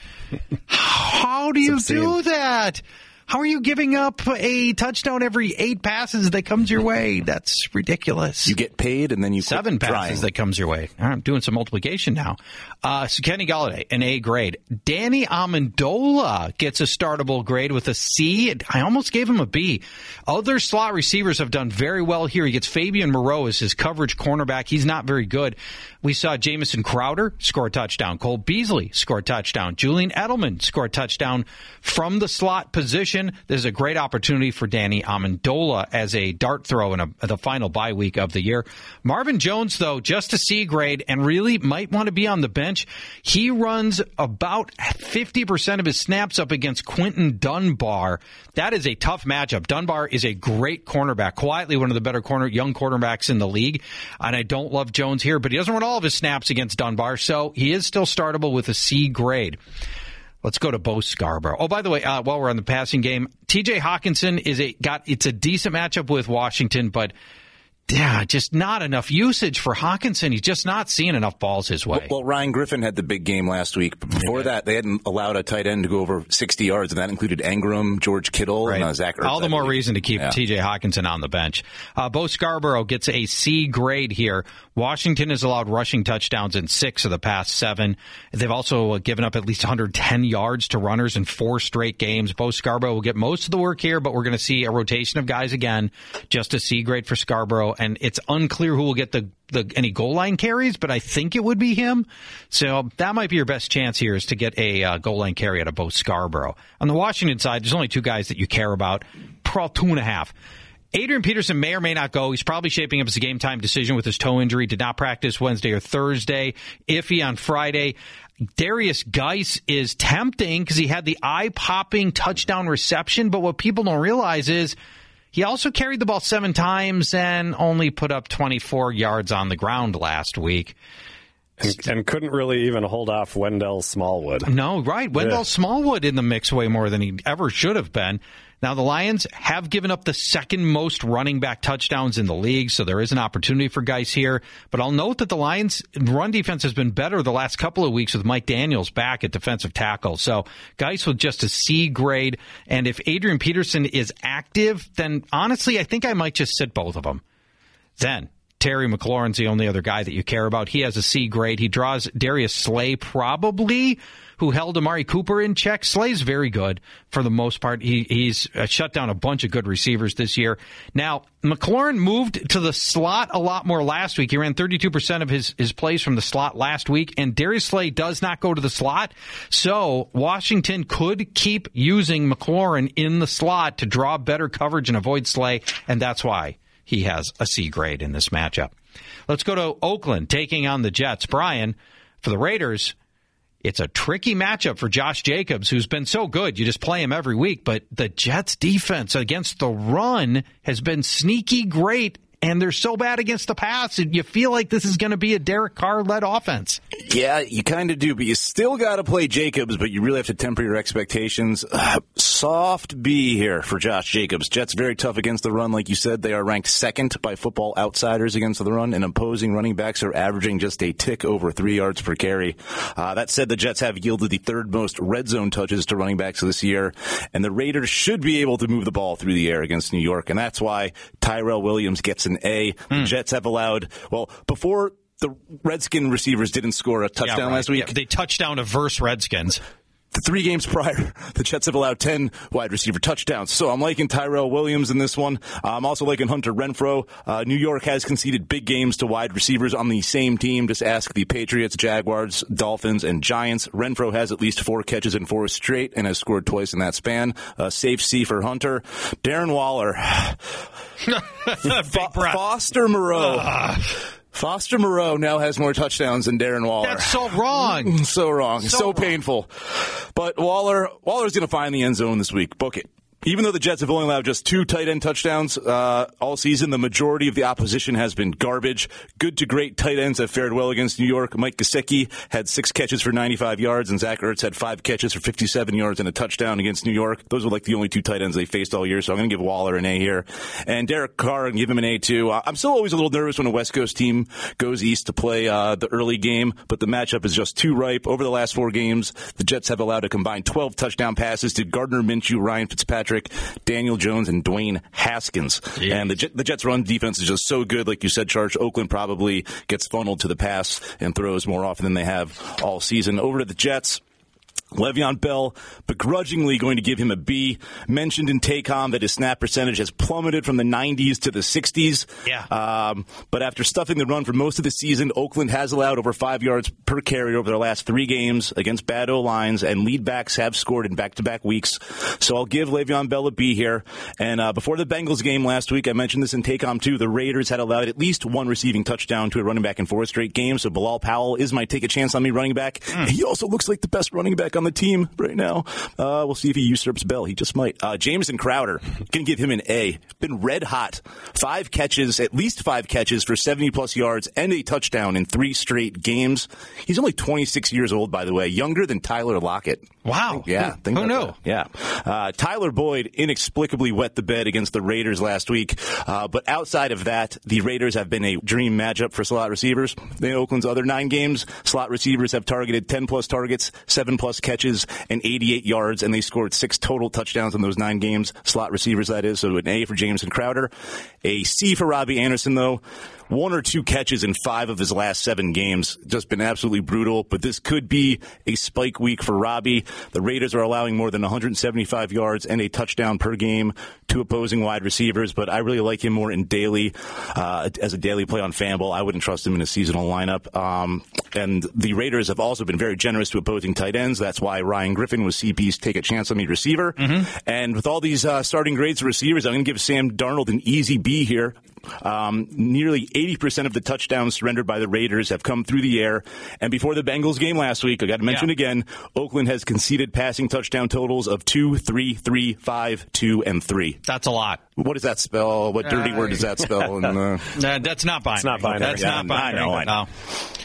A: How do you do that? How are you giving up a touchdown every eight passes that comes your way? That's ridiculous.
D: You get paid and then you quit
A: Seven passes
D: trying.
A: that comes your way. I'm doing some multiplication now. Uh, so Kenny Golladay, an A grade. Danny Amendola gets a startable grade with a C. I almost gave him a B. Other slot receivers have done very well here. He gets Fabian Moreau as his coverage cornerback. He's not very good. We saw Jamison Crowder score a touchdown. Cole Beasley score a touchdown. Julian Edelman score a touchdown from the slot position. There's a great opportunity for Danny Amendola as a dart throw in a, the final bye week of the year. Marvin Jones, though, just a C grade and really might want to be on the bench. He runs about fifty percent of his snaps up against Quentin Dunbar. That is a tough matchup. Dunbar is a great cornerback, quietly one of the better corner young quarterbacks in the league. And I don't love Jones here, but he doesn't run all of his snaps against Dunbar, so he is still startable with a C grade. Let's go to Bo Scarborough. Oh, by the way, uh, while we're on the passing game, T J Hawkinson is a got it's a decent matchup with Washington, but yeah, just not enough usage for Hawkinson. He's just not seeing enough balls his way.
D: Well, well Ryan Griffin had the big game last week. But before yeah. that, they hadn't allowed a tight end to go over sixty yards, and that included Engram, George Kittle,
A: right.
D: and uh, Zach Ertz.
A: All the more reason to keep yeah. T J Hawkinson on the bench. Uh, Bo Scarborough gets a C grade here. Washington has allowed rushing touchdowns in six of the past seven. They've also given up at least one hundred ten yards to runners in four straight games. Bo Scarborough will get most of the work here, but we're going to see a rotation of guys again. Just a C grade for Scarborough, and it's unclear who will get the, the any goal line carries, but I think it would be him. So that might be your best chance here, is to get a uh, goal line carry out of Bo Scarborough. On the Washington side, there's only two guys that you care about, probably two and a half. Adrian Peterson may or may not go. He's probably shaping up as a game-time decision with his toe injury. Did not practice Wednesday or Thursday. Iffy on Friday. Darius Geis is tempting because he had the eye-popping touchdown reception, but what people don't realize is he also carried the ball seven times and only put up twenty-four yards on the ground last week.
C: And, and couldn't really even hold off Wendell Smallwood.
A: No, right. Wendell yeah. Smallwood in the mix way more than he ever should have been. Now, the Lions have given up the second most running back touchdowns in the league, so there is an opportunity for Geis here. But I'll note that the Lions' run defense has been better the last couple of weeks with Mike Daniels back at defensive tackle. So Geis with just a C grade. And if Adrian Peterson is active, then honestly, I think I might just sit both of them. Then Terry McLaurin's the only other guy that you care about. He has a C grade. He draws Darius Slay probably, who held Amari Cooper in check. Slay's very good for the most part. He, he's shut down a bunch of good receivers this year. Now, McLaurin moved to the slot a lot more last week. He ran thirty-two percent of his, his plays from the slot last week, and Darius Slay does not go to the slot. So Washington could keep using McLaurin in the slot to draw better coverage and avoid Slay, and that's why he has a C grade in this matchup. Let's go to Oakland taking on the Jets. Brian, for the Raiders, it's a tricky matchup for Josh Jacobs, who's been so good. You just play him every week. But the Jets' defense against the run has been sneaky great, and they're so bad against the pass. You feel like this is going to be a Derek Carr-led offense.
D: Yeah, you kind of do, but you still got to play Jacobs, but you really have to temper your expectations. Uh, soft B here for Josh Jacobs. Jets very tough against the run. Like you said, they are ranked second by Football Outsiders against the run, and opposing running backs are averaging just a tick over three yards per carry. Uh, that said, the Jets have yielded the third most red zone touches to running backs this year, and the Raiders should be able to move the ball through the air against New York, and that's why Tyrell Williams gets an A. The mm. Jets have allowed, well, before the Redskin receivers didn't score a touchdown
A: yeah, right.
D: last week.
A: Yeah, they touchdown averse Redskins.
D: The three games prior, the Jets have allowed ten wide receiver touchdowns. So I'm liking Tyrell Williams in this one. Uh, I'm also liking Hunter Renfrow. Uh, New York has conceded big games to wide receivers on the same team. Just ask the Patriots, Jaguars, Dolphins, and Giants. Renfrow has at least four catches in four straight and has scored twice in that span. Uh, safe C for Hunter. Darren Waller. Fo- Foster Moreau. Uh. Foster Moreau now has more touchdowns than Darren Waller.
A: That's so wrong.
D: so wrong. So, so wrong. Painful. But Waller, Waller's going to find the end zone this week. Book it. Even though the Jets have only allowed just two tight end touchdowns uh, all season, the majority of the opposition has been garbage. Good to great tight ends have fared well against New York. Mike Gesicki had six catches for ninety-five yards, and Zach Ertz had five catches for fifty-seven yards and a touchdown against New York. Those were like the only two tight ends they faced all year, so I'm going to give Waller an A here. And Derek Carr, and give him an A too. Uh, I'm still always a little nervous when a West Coast team goes east to play uh, the early game, but the matchup is just too ripe. Over the last four games, the Jets have allowed a combined twelve touchdown passes to Gardner Minshew, Ryan Fitzpatrick, Daniel Jones, and Dwayne Haskins. Jeez. And the, the Jets' run defense is just so good. Like you said, Charge, Oakland probably gets funneled to the pass and throws more often than they have all season. Over to the Jets. Le'Veon Bell, begrudgingly going to give him a B. Mentioned in Taycom that his snap percentage has plummeted from the nineties to the sixties.
A: Yeah.
D: Um, but after stuffing the run for most of the season, Oakland has allowed over five yards per carry over their last three games against bad O-lines, and lead backs have scored in back-to-back weeks. So I'll give Le'Veon Bell a B here. And uh, before the Bengals game last week, I mentioned this in Taycom too, the Raiders had allowed at least one receiving touchdown to a running back in four straight games. So Bilal Powell is my take a chance on me running back. Mm. He also looks like the best running back on on the team right now. Uh, we'll see if he usurps Bell. He just might. Uh, Jamison Crowder, going to give him an A. Been red hot. Five catches, at least five catches for seventy-plus yards and a touchdown in three straight games. He's only twenty-six years old, by the way, younger than Tyler Lockett.
A: Wow.
D: Yeah.
A: Who, who knew?
D: Yeah. Uh, Tyler Boyd inexplicably wet the bed against the Raiders last week. Uh, but outside of that, the Raiders have been a dream matchup for slot receivers. In Oakland's other nine games, slot receivers have targeted ten-plus targets, seven-plus catches, and eighty-eight yards, and they scored six total touchdowns in those nine games. Slot receivers, that is. So an A for Jamison Crowder. A C for Robbie Anderson, though. One or two catches in five of his last seven games. Just been absolutely brutal. But this could be a spike week for Robbie. The Raiders are allowing more than one hundred seventy-five yards and a touchdown per game to opposing wide receivers. But I really like him more in daily, uh, as a daily play on FanDuel. I wouldn't trust him in a seasonal lineup. Um, and the Raiders have also been very generous to opposing tight ends. That's why Ryan Griffin was C P's take a chance on me receiver. Mm-hmm. And with all these uh, starting grades for receivers, I'm going to give Sam Darnold an easy B here. Um, nearly eighty percent of the touchdowns surrendered by the Raiders have come through the air. And before the Bengals game last week, I got to mention yeah. again, Oakland has conceded passing touchdown totals of two, three, three, five, two, and three.
A: That's a lot.
D: What does that spell? What dirty uh, word does that spell? And, uh,
A: nah, that's not binary.
C: It's not binary.
A: That's
C: yeah,
A: not binary.
D: I know, I know.
A: No.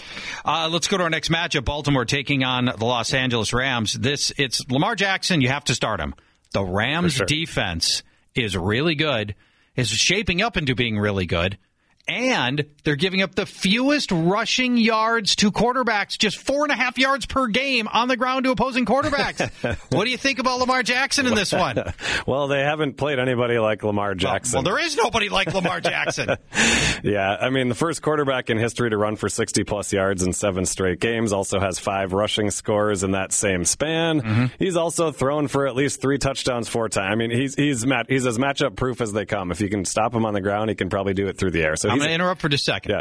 A: Uh, let's go to our next matchup. Baltimore taking on the Los Angeles Rams. This it's Lamar Jackson. You have to start him. The Rams sure. defense is really good. Is shaping up into being really good. And they're giving up the fewest rushing yards to quarterbacks, just four and a half yards per game on the ground to opposing quarterbacks. What do you think about Lamar Jackson in this one?
C: Well, they haven't played anybody like Lamar Jackson.
A: Well, well there is nobody like Lamar Jackson.
C: Yeah, I mean, the first quarterback in history to run for sixty-plus yards in seven straight games, also has five rushing scores in that same span. Mm-hmm. He's also thrown for at least three touchdowns four times. I mean, he's he's mat- he's as matchup proof as they come. If you can stop him on the ground, he can probably do it through the air. So
A: I'm going to interrupt for just a second.
C: Yeah.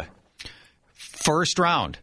A: First round,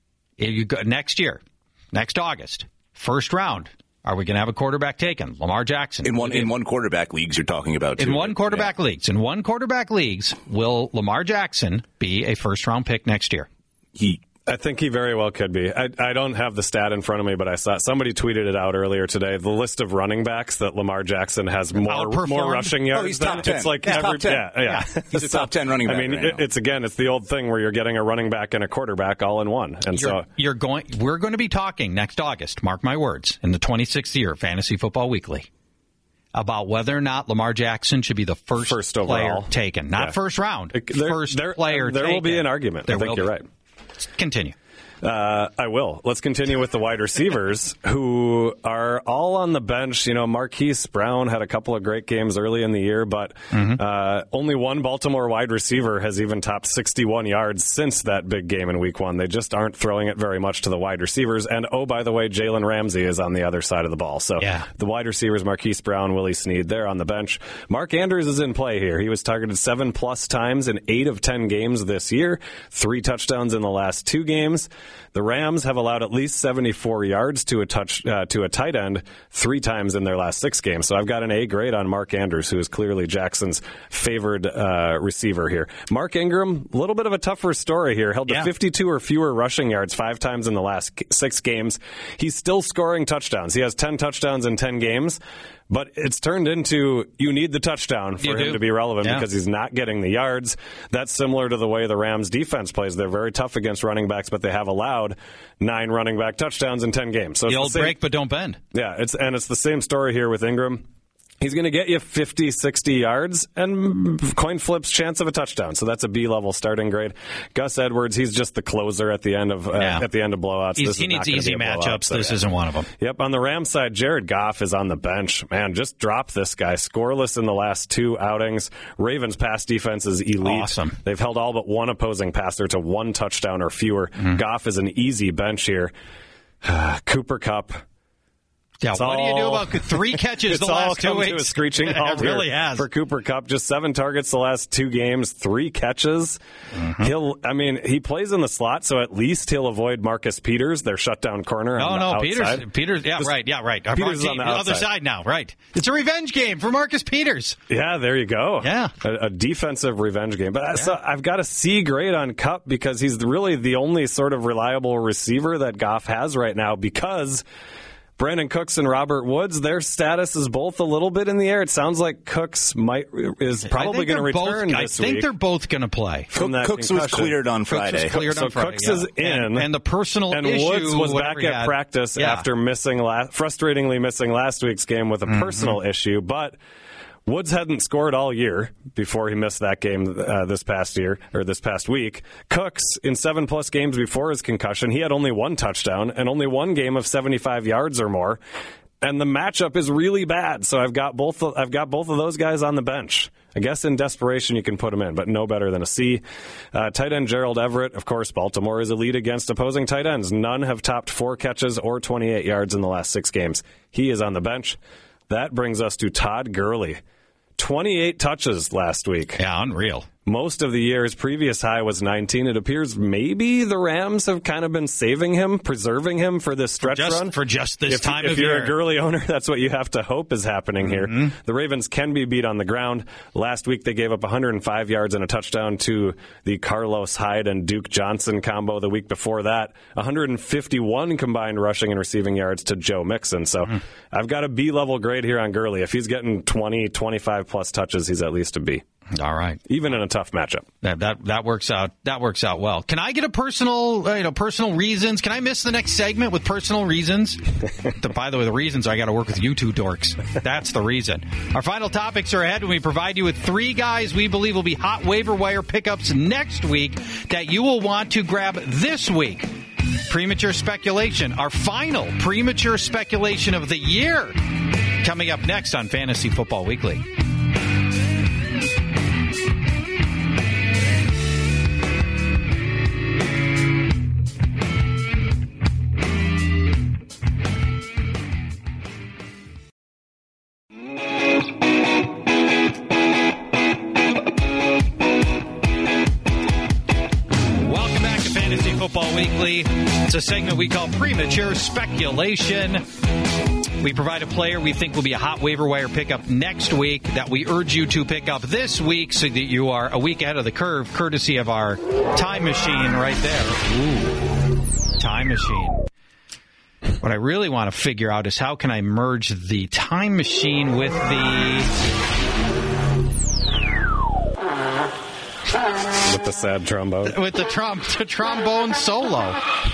A: you go, next year, next August, first round. Are we going to have a quarterback taken? Lamar Jackson.
D: In one in one quarterback leagues you're talking about, too.
A: In one quarterback yeah. leagues. In one quarterback leagues, will Lamar Jackson be a first-round pick next year?
C: He... I think he very well could be. I, I don't have the stat in front of me, but I saw somebody tweeted it out earlier today. The list of running backs that Lamar Jackson has more more rushing yards.
D: Oh, he's
C: than.
D: top ten.
C: It's like
D: he's
C: every,
D: top ten.
C: Yeah, yeah.
D: yeah. He's a top ten running back.
C: I mean,
D: right
C: it, it's again, it's the old thing where you're getting a running back and a quarterback all in one. And
A: you're,
C: so
A: you're going. We're going to be talking next August. Mark my words. In the twenty-sixth year, Fantasy Football Weekly, about whether or not Lamar Jackson should be the first,
C: first
A: player
C: overall.
A: taken, not
C: yeah.
A: first round.
C: There,
A: first
C: there,
A: player.
C: There
A: taken.
C: will be an argument.
A: There
C: I think you're
A: be.
C: right.
A: Continue.
C: Uh, I will. Let's continue with the wide receivers who are all on the bench. You know, Marquise Brown had a couple of great games early in the year, but mm-hmm. uh, only one Baltimore wide receiver has even topped sixty-one yards since that big game in week one. They just aren't throwing it very much to the wide receivers. And, oh, by the way, Jalen Ramsey is on the other side of the ball. So
A: yeah.
C: the wide receivers, Marquise Brown, Willie Snead, they're on the bench. Mark Andrews is in play here. He was targeted seven-plus times in eight of ten games this year, three touchdowns in the last two games. The Rams have allowed at least seventy-four yards to a touch uh, to a tight end three times in their last six games. So I've got an A grade on Mark Andrews, who is clearly Jackson's favored uh, receiver here. Mark Ingram, a little bit of a tougher story here. Held to
A: yeah.
C: fifty-two or fewer rushing yards five times in the last six games. He's still scoring touchdowns. He has ten touchdowns in ten games. But it's turned into you need the touchdown for
A: you
C: him
A: do.
C: to be relevant
A: yeah.
C: because he's not getting the yards. That's similar to the way the Rams defense plays. They're very tough against running backs, but they have allowed nine running back touchdowns in ten games. So
A: the
C: it's
A: old
C: the same,
A: break, but don't bend.
C: Yeah, it's and it's the same story here with Ingram. He's going to get you fifty, sixty yards and coin flips chance of a touchdown. So that's a B-level starting grade. Gus Edwards, he's just the closer at the end of uh,
A: yeah.
C: at the end of blowouts.
A: He's,
C: this
A: he
C: is
A: needs
C: not
A: easy
C: be a
A: matchups.
C: blowout, so
A: this
C: yeah.
A: isn't one of them.
C: Yep. On the Rams side, Jared Goff is on the bench. Man, just drop this guy. Scoreless in the last two outings. Ravens pass defense is elite.
A: Awesome.
C: They've held all but one opposing passer to one touchdown or fewer. Mm-hmm. Goff is an easy bench here. Cooper Kupp.
A: Yeah,
C: It's
A: what
C: all,
A: do you do about three catches the last two
C: weeks? It's all come to a
A: weeks?
C: screeching halt
A: It really has.
C: for Cooper Kupp. Just seven targets the last two games, three catches. Mm-hmm. He'll, I mean, he plays in the slot, so at least he'll avoid Marcus Peters, their shutdown corner.
A: No,
C: on
A: no,
C: the
A: Peters,
C: outside.
A: Peters, yeah,
C: Just,
A: right, yeah, right. Our
C: Peters is
A: team,
C: on the,
A: the other side now, right? It's a revenge game for Marcus Peters.
C: Yeah, there you go.
A: Yeah,
C: a, a defensive revenge game. But yeah. so I've got a C grade on Kupp because he's really the only sort of reliable receiver that Goff has right now because Brandon Cooks and Robert Woods, their status is both a little bit in the air. It sounds like Cooks might is probably going to return
A: both,
C: this
A: I think
C: week
A: they're both going to play.
C: From that
D: Cooks
C: concussion.
D: was cleared on Friday.
A: Cooks was cleared
C: so
A: on Friday,
C: Cooks
A: yeah.
C: is in.
A: And, and the personal
C: and
A: issue,
C: Woods was back
A: he
C: at
A: had.
C: practice
A: Yeah.
C: after missing, la- frustratingly missing last week's game with a
A: Mm-hmm.
C: personal issue, but Woods hadn't scored all year before he missed that game uh, this past year, or this past week. Cooks, in seven-plus games before his concussion, he had only one touchdown and only one game of seventy-five yards or more. And the matchup is really bad, so I've got both. I've got both of those guys on the bench. I guess in desperation you can put them in, but no better than a C. Uh, tight end Gerald Everett, of course, Baltimore is elite against opposing tight ends. None have topped four catches or twenty-eight yards in the last six games. He is on the bench. That brings us to Todd Gurley. twenty-eight touches last week.
A: Yeah, unreal.
C: Most of the year's previous high was nineteen. It appears maybe the Rams have kind of been saving him, preserving him for this stretch
A: just,
C: run.
A: For just this
C: if,
A: time
C: if
A: of
C: year. If
A: year.
C: you're a Gurley owner, that's what you have to hope is happening
A: Mm-hmm.
C: here. The Ravens can be beat on the ground. Last week they gave up one hundred five yards and a touchdown to the Carlos Hyde and Duke Johnson combo. The week before that, one hundred fifty-one combined rushing and receiving yards to Joe Mixon. So mm. I've got a B-level grade here on Gurley. If he's getting twenty, twenty-five plus touches, he's at least a B.
A: All right,
C: even in a tough matchup.
A: That that that works out. That works out well. Can I get a personal, uh, you know, personal reasons? Can I miss the next segment with personal reasons? the, by the way, the reasons I got to work with you two dorks. That's the reason. Our final topics are ahead when we provide you with three guys we believe will be hot waiver wire pickups next week that you will want to grab this week. Premature speculation, our final premature speculation of the year, coming up next on Fantasy Football Weekly. Football Weekly. It's a segment we call Premature Speculation. We provide a player we think will be a hot waiver wire pickup next week that we urge you to pick up this week so that you are a week ahead of the curve, courtesy of our time machine right there. Ooh, time machine. What I really want to figure out is how can I merge the time machine with the...
C: With the sad trombone.
A: With the, trom- the trombone solo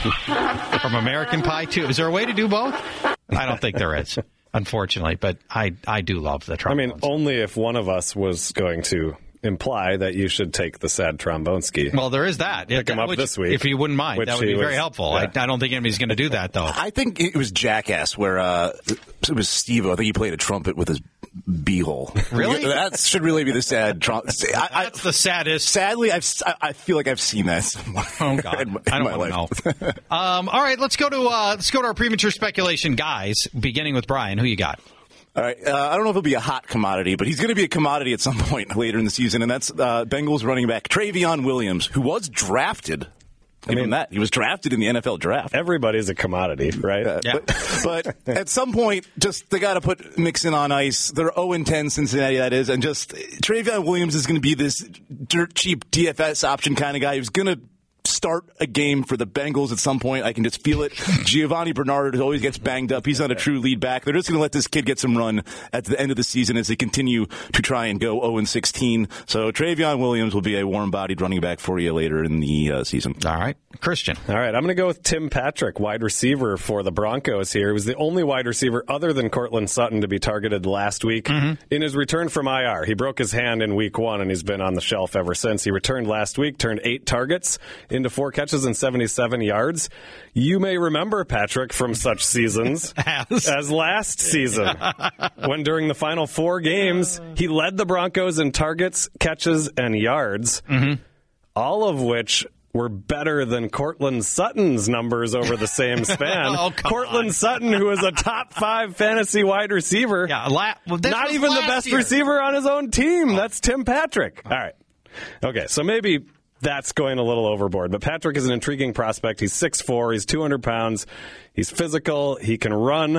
A: from American Pie two. Is there a way to do both? I don't think there is, unfortunately, but I, I do love the trombone.
C: I mean, only if one of us was going to imply that you should take the sad trombone ski.
A: Well, there is that.
C: Pick him up
A: which,
C: this week.
A: If you wouldn't mind, that would be
C: was,
A: very helpful.
C: Yeah.
A: I, I don't think anybody's going to do that, though.
D: I think it was Jackass where uh, it was Steve-O. I think he played a trumpet with his beehole.
A: Really?
D: That should really be the sad trumpet.
A: That's the saddest.
D: Sadly, I've, I feel like I've seen that somewhere.
A: Oh, God.
D: in, in
A: I don't want to know. um, all right, let's go to uh, let's go to our premature speculation, guys, beginning with Brian. Who you got?
D: All right. Uh, I don't know if he'll be a hot commodity, but he's going to be a commodity at some point later in the season, and that's uh, Bengals running back Travion Williams, who was drafted. I mean, that he was drafted in the N F L draft.
C: Everybody's a commodity, right?
D: Uh,
A: yeah.
D: But, but at some point, just they got to put Mixon on ice. They're oh and ten Cincinnati, that is, and just Travion Williams is going to be this dirt cheap D F S option kind of guy who's going to start a game for the Bengals at some point. I can just feel it. Giovanni Bernard always gets banged up. He's not a true lead back. They're just going to let this kid get some run at the end of the season as they continue to try and go oh and sixteen. So Travion Williams will be a warm-bodied running back for you later in the uh, season.
A: All right. Christian.
C: All right. I'm going to go with Tim Patrick, wide receiver for the Broncos here. He was the only wide receiver other than Cortland Sutton to be targeted last week. Mm-hmm. In his return from I R, he broke his hand in week one, and he's been on the shelf ever since. He returned last week, turned eight targets into four catches and seventy-seven yards. You may remember Patrick from such seasons
A: as,
C: as last season, when during the final four games, he led the Broncos in targets, catches, and yards, mm-hmm. all of which were better than Cortland Sutton's numbers over the same span.
A: oh,
C: Cortland
A: on.
C: Sutton, who is a top five fantasy wide receiver,
A: yeah, la- well,
C: not even the best
A: year.
C: receiver on his own team. Oh. That's Tim Patrick. All right. Okay, so maybe that's going a little overboard. But Patrick is an intriguing prospect. He's six foot four. He's two hundred pounds. He's physical. He can run.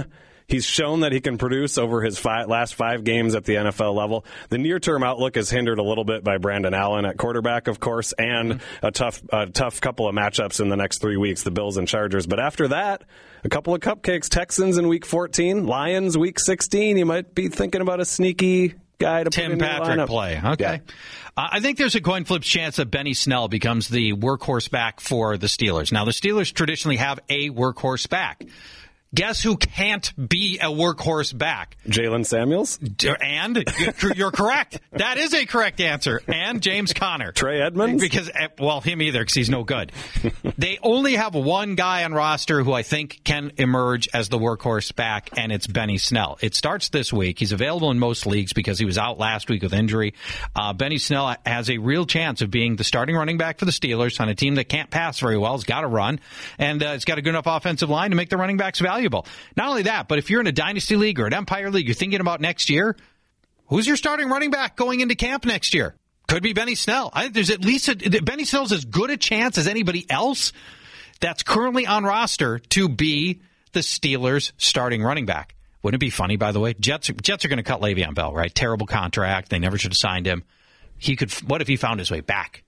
C: He's shown that he can produce over his five, last five games at the N F L level. The near-term outlook is hindered a little bit by Brandon Allen at quarterback, of course, and mm-hmm. a tough a tough couple of matchups in the next three weeks, the Bills and Chargers. But after that, a couple of cupcakes. Texans in week fourteen, Lions week sixteen. You might be thinking about a sneaky guy to
A: Tim
C: put in
A: Patrick
C: your lineup.
A: play. Okay.
C: Yeah.
A: Uh, I think there's a coin flip chance that Benny Snell becomes the workhorse back for the Steelers. Now, the Steelers traditionally have a workhorse back. Guess who can't be a workhorse back?
C: Jalen Samuels?
A: And you're correct. That is a correct answer. And James Conner.
C: Trey Edmonds?
A: Because, well, him either, because he's no good. They only have one guy on roster who I think can emerge as the workhorse back, and it's Benny Snell. It starts this week. He's available in most leagues because he was out last week with injury. Uh, Benny Snell has a real chance of being the starting running back for the Steelers on a team that can't pass very well. It's got to run, and uh, it's got a good enough offensive line to make the running backs valuable. Not only that, but if you're in a dynasty league or an Empire league, you're thinking about next year, who's your starting running back going into camp next year? Could be Benny Snell. I think there's at least a, Benny Snell's as good a chance as anybody else that's currently on roster to be the Steelers' starting running back. Wouldn't it be funny, by the way? Jets, Jets are going to cut Le'Veon Bell, right? Terrible contract. They never should have signed him. He could. What if he found his way back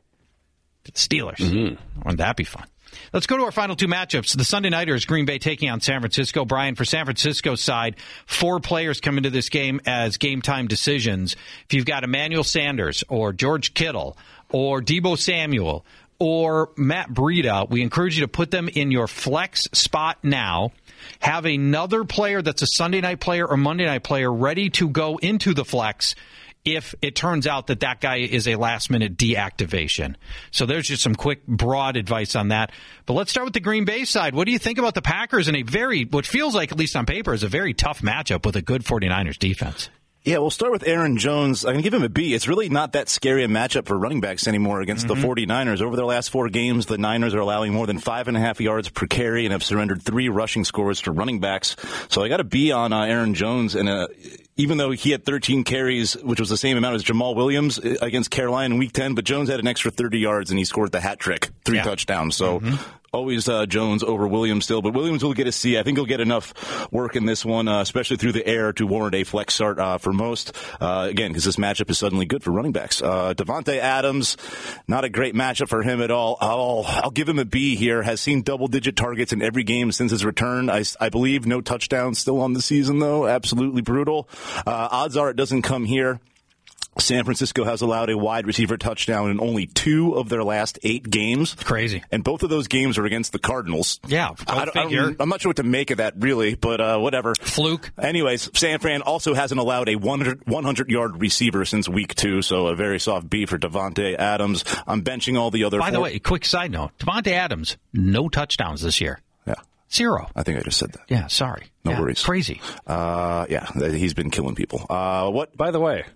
A: to the Steelers? Mm-hmm. Wouldn't that be fun? Let's go to our final two matchups. The Sunday Nighters, Green Bay taking on San Francisco. Brian, for San Francisco's side, four players come into this game as game-time decisions. If you've got Emmanuel Sanders or George Kittle or Deebo Samuel or Matt Breida, we encourage you to put them in your flex spot now. Have another player that's a Sunday night player or Monday night player ready to go into the flex if it turns out that that guy is a last-minute deactivation. So there's just some quick, broad advice on that. But let's start with the Green Bay side. What do you think about the Packers in a very, what feels like, at least on paper, is a very tough matchup with a good 49ers defense?
D: Yeah, we'll start with Aaron Jones. I'm going to give him a B. It's really not that scary a matchup for running backs anymore against mm-hmm. the 49ers. Over their last four games, the Niners are allowing more than five and a half yards per carry and have surrendered three rushing scores to running backs. So I got a B on uh, Aaron Jones. And uh, even though he had thirteen carries, which was the same amount as Jamal Williams against Carolina in week ten, but Jones had an extra thirty yards and he scored the hat trick, three yeah. touchdowns. So mm-hmm. always uh, Jones over Williams still, but Williams will get a C. I think he'll get enough work in this one, uh, especially through the air, to warrant a flex start uh, for most. Uh, again, because this matchup is suddenly good for running backs. Uh, Davante Adams, not a great matchup for him at all. I'll, I'll give him a B here. Has seen double-digit targets in every game since his return. I, I believe no touchdowns still on the season, though. Absolutely brutal. Uh, odds are it doesn't come here. San Francisco has allowed a wide receiver touchdown in only two of their last eight games.
A: Crazy.
D: And both of those games are against the Cardinals.
A: Yeah,
D: I don't, I don't, I'm not sure what to make of that, really, but uh, whatever.
A: Fluke.
D: Anyways, San Fran also hasn't allowed a one hundred-yard receiver since week two, so a very soft B for Davante Adams. I'm benching all the other
A: By
D: four.
A: the way, quick side note, Davante Adams, no touchdowns this year.
D: Yeah.
A: Zero.
D: I think I just said that.
A: Yeah, sorry.
D: No
A: yeah,
D: worries.
A: Crazy.
D: Uh, yeah, he's been killing people. Uh, what?
C: By the way,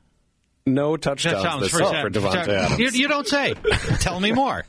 C: no touchdowns, touchdowns this for, for Davante Adams.
A: You, you don't say. Tell me more.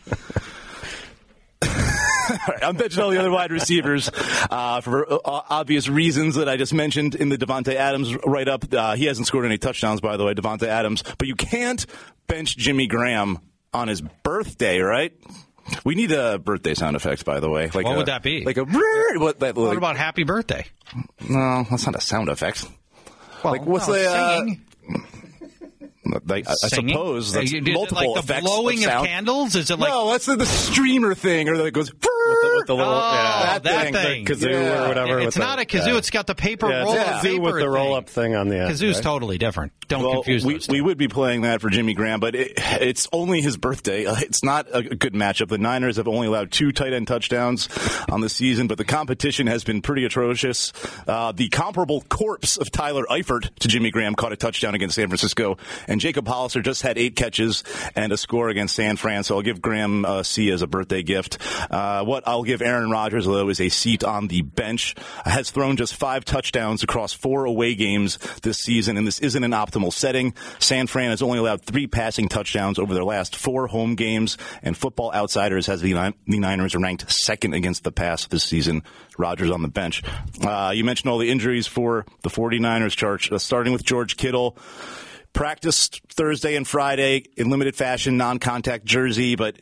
D: I'm benching all the other wide receivers uh, for uh, obvious reasons that I just mentioned in the Davante Adams write-up. Uh, he hasn't scored any touchdowns, by the way, Davante Adams. But you can't bench Jimmy Graham on his birthday, right? We need a birthday sound effect, by the way. Like
A: what
D: a,
A: would that be?
D: Like a. What, that,
A: what
D: like,
A: about happy birthday?
D: No, that's not a sound effect.
A: Well,
D: like what's
A: no,
D: the uh,
A: singing?
D: Like, I, I suppose that's
A: Is
D: multiple
A: it like the
D: effects
A: blowing
D: of,
A: of candles? Is it like
D: no? That's the, the streamer thing, or that goes with the, with the little
A: oh,
D: yeah,
A: that, that thing,
C: the kazoo
D: yeah.
C: or whatever.
A: It's not
C: the,
A: a kazoo;
C: yeah.
A: it's got the paper
C: yeah,
A: roll
C: it's
A: up
C: a
A: paper
C: with the roll up
A: thing.
C: thing on the end.
A: Kazoo's
C: right?
A: totally different. Don't
D: well,
A: confuse
D: we,
A: those.
D: We would be playing that for Jimmy Graham, but it, it's only his birthday. Uh, it's not a good matchup. The Niners have only allowed two tight end touchdowns on the season, but the competition has been pretty atrocious. Uh, the comparable corpse of Tyler Eifert to Jimmy Graham caught a touchdown against San Francisco, and Jacob Hollister just had eight catches and a score against San Fran, so I'll give Graham a C as a birthday gift. Uh, what I'll give Aaron Rodgers, though, is a seat on the bench. Has thrown just five touchdowns across four away games this season, and this isn't an optimal setting. San Fran has only allowed three passing touchdowns over their last four home games, and Football Outsiders has the, the Niners ranked second against the pass this season. Rodgers on the bench. Uh, you mentioned all the injuries for the 49ers, Church, uh, starting with George Kittle. Practiced Thursday and Friday in limited fashion, non-contact jersey, but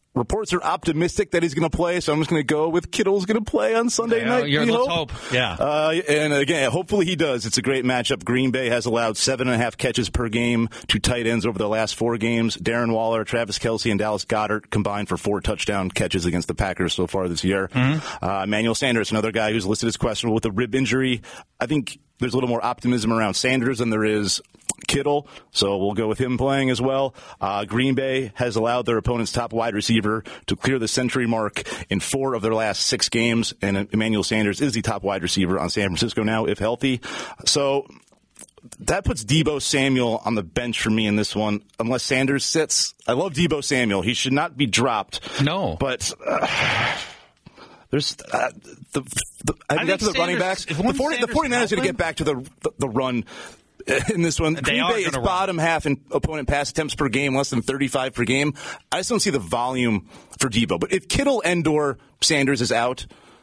D: reports are optimistic that he's going to play, so I'm just going to go with Kittle's going to play on Sunday
A: yeah,
D: night.
A: Let's
D: hope.
A: hope. Yeah.
D: Uh, and again, hopefully he does. It's a great matchup. Green Bay has allowed seven and a half catches per game to tight ends over the last four games. Darren Waller, Travis Kelce, and Dallas Goedert combined for four touchdown catches against the Packers so far this year. Mm-hmm. Uh, Emmanuel Sanders, another guy who's listed as questionable with a rib injury. I think there's a little more optimism around Sanders than there is Kittle, so we'll go with him playing as well. Uh, Green Bay has allowed their opponent's top wide receiver to clear the century mark in four of their last six games, and Emmanuel Sanders is the top wide receiver on San Francisco now, if healthy. So that puts Deebo Samuel on the bench for me in this one, unless Sanders sits. I love Deebo Samuel. He should not be dropped.
A: No.
D: But... Uh, There's uh, the, the I, I think the running backs. The, forty, the 49ers are going to get back to the, the the run in this one.
A: They
D: Green Bay is bottom run. half in opponent pass attempts per game, less than thirty-five per game. I just don't see the volume for Deebo. But if Kittle and or Sanders is out,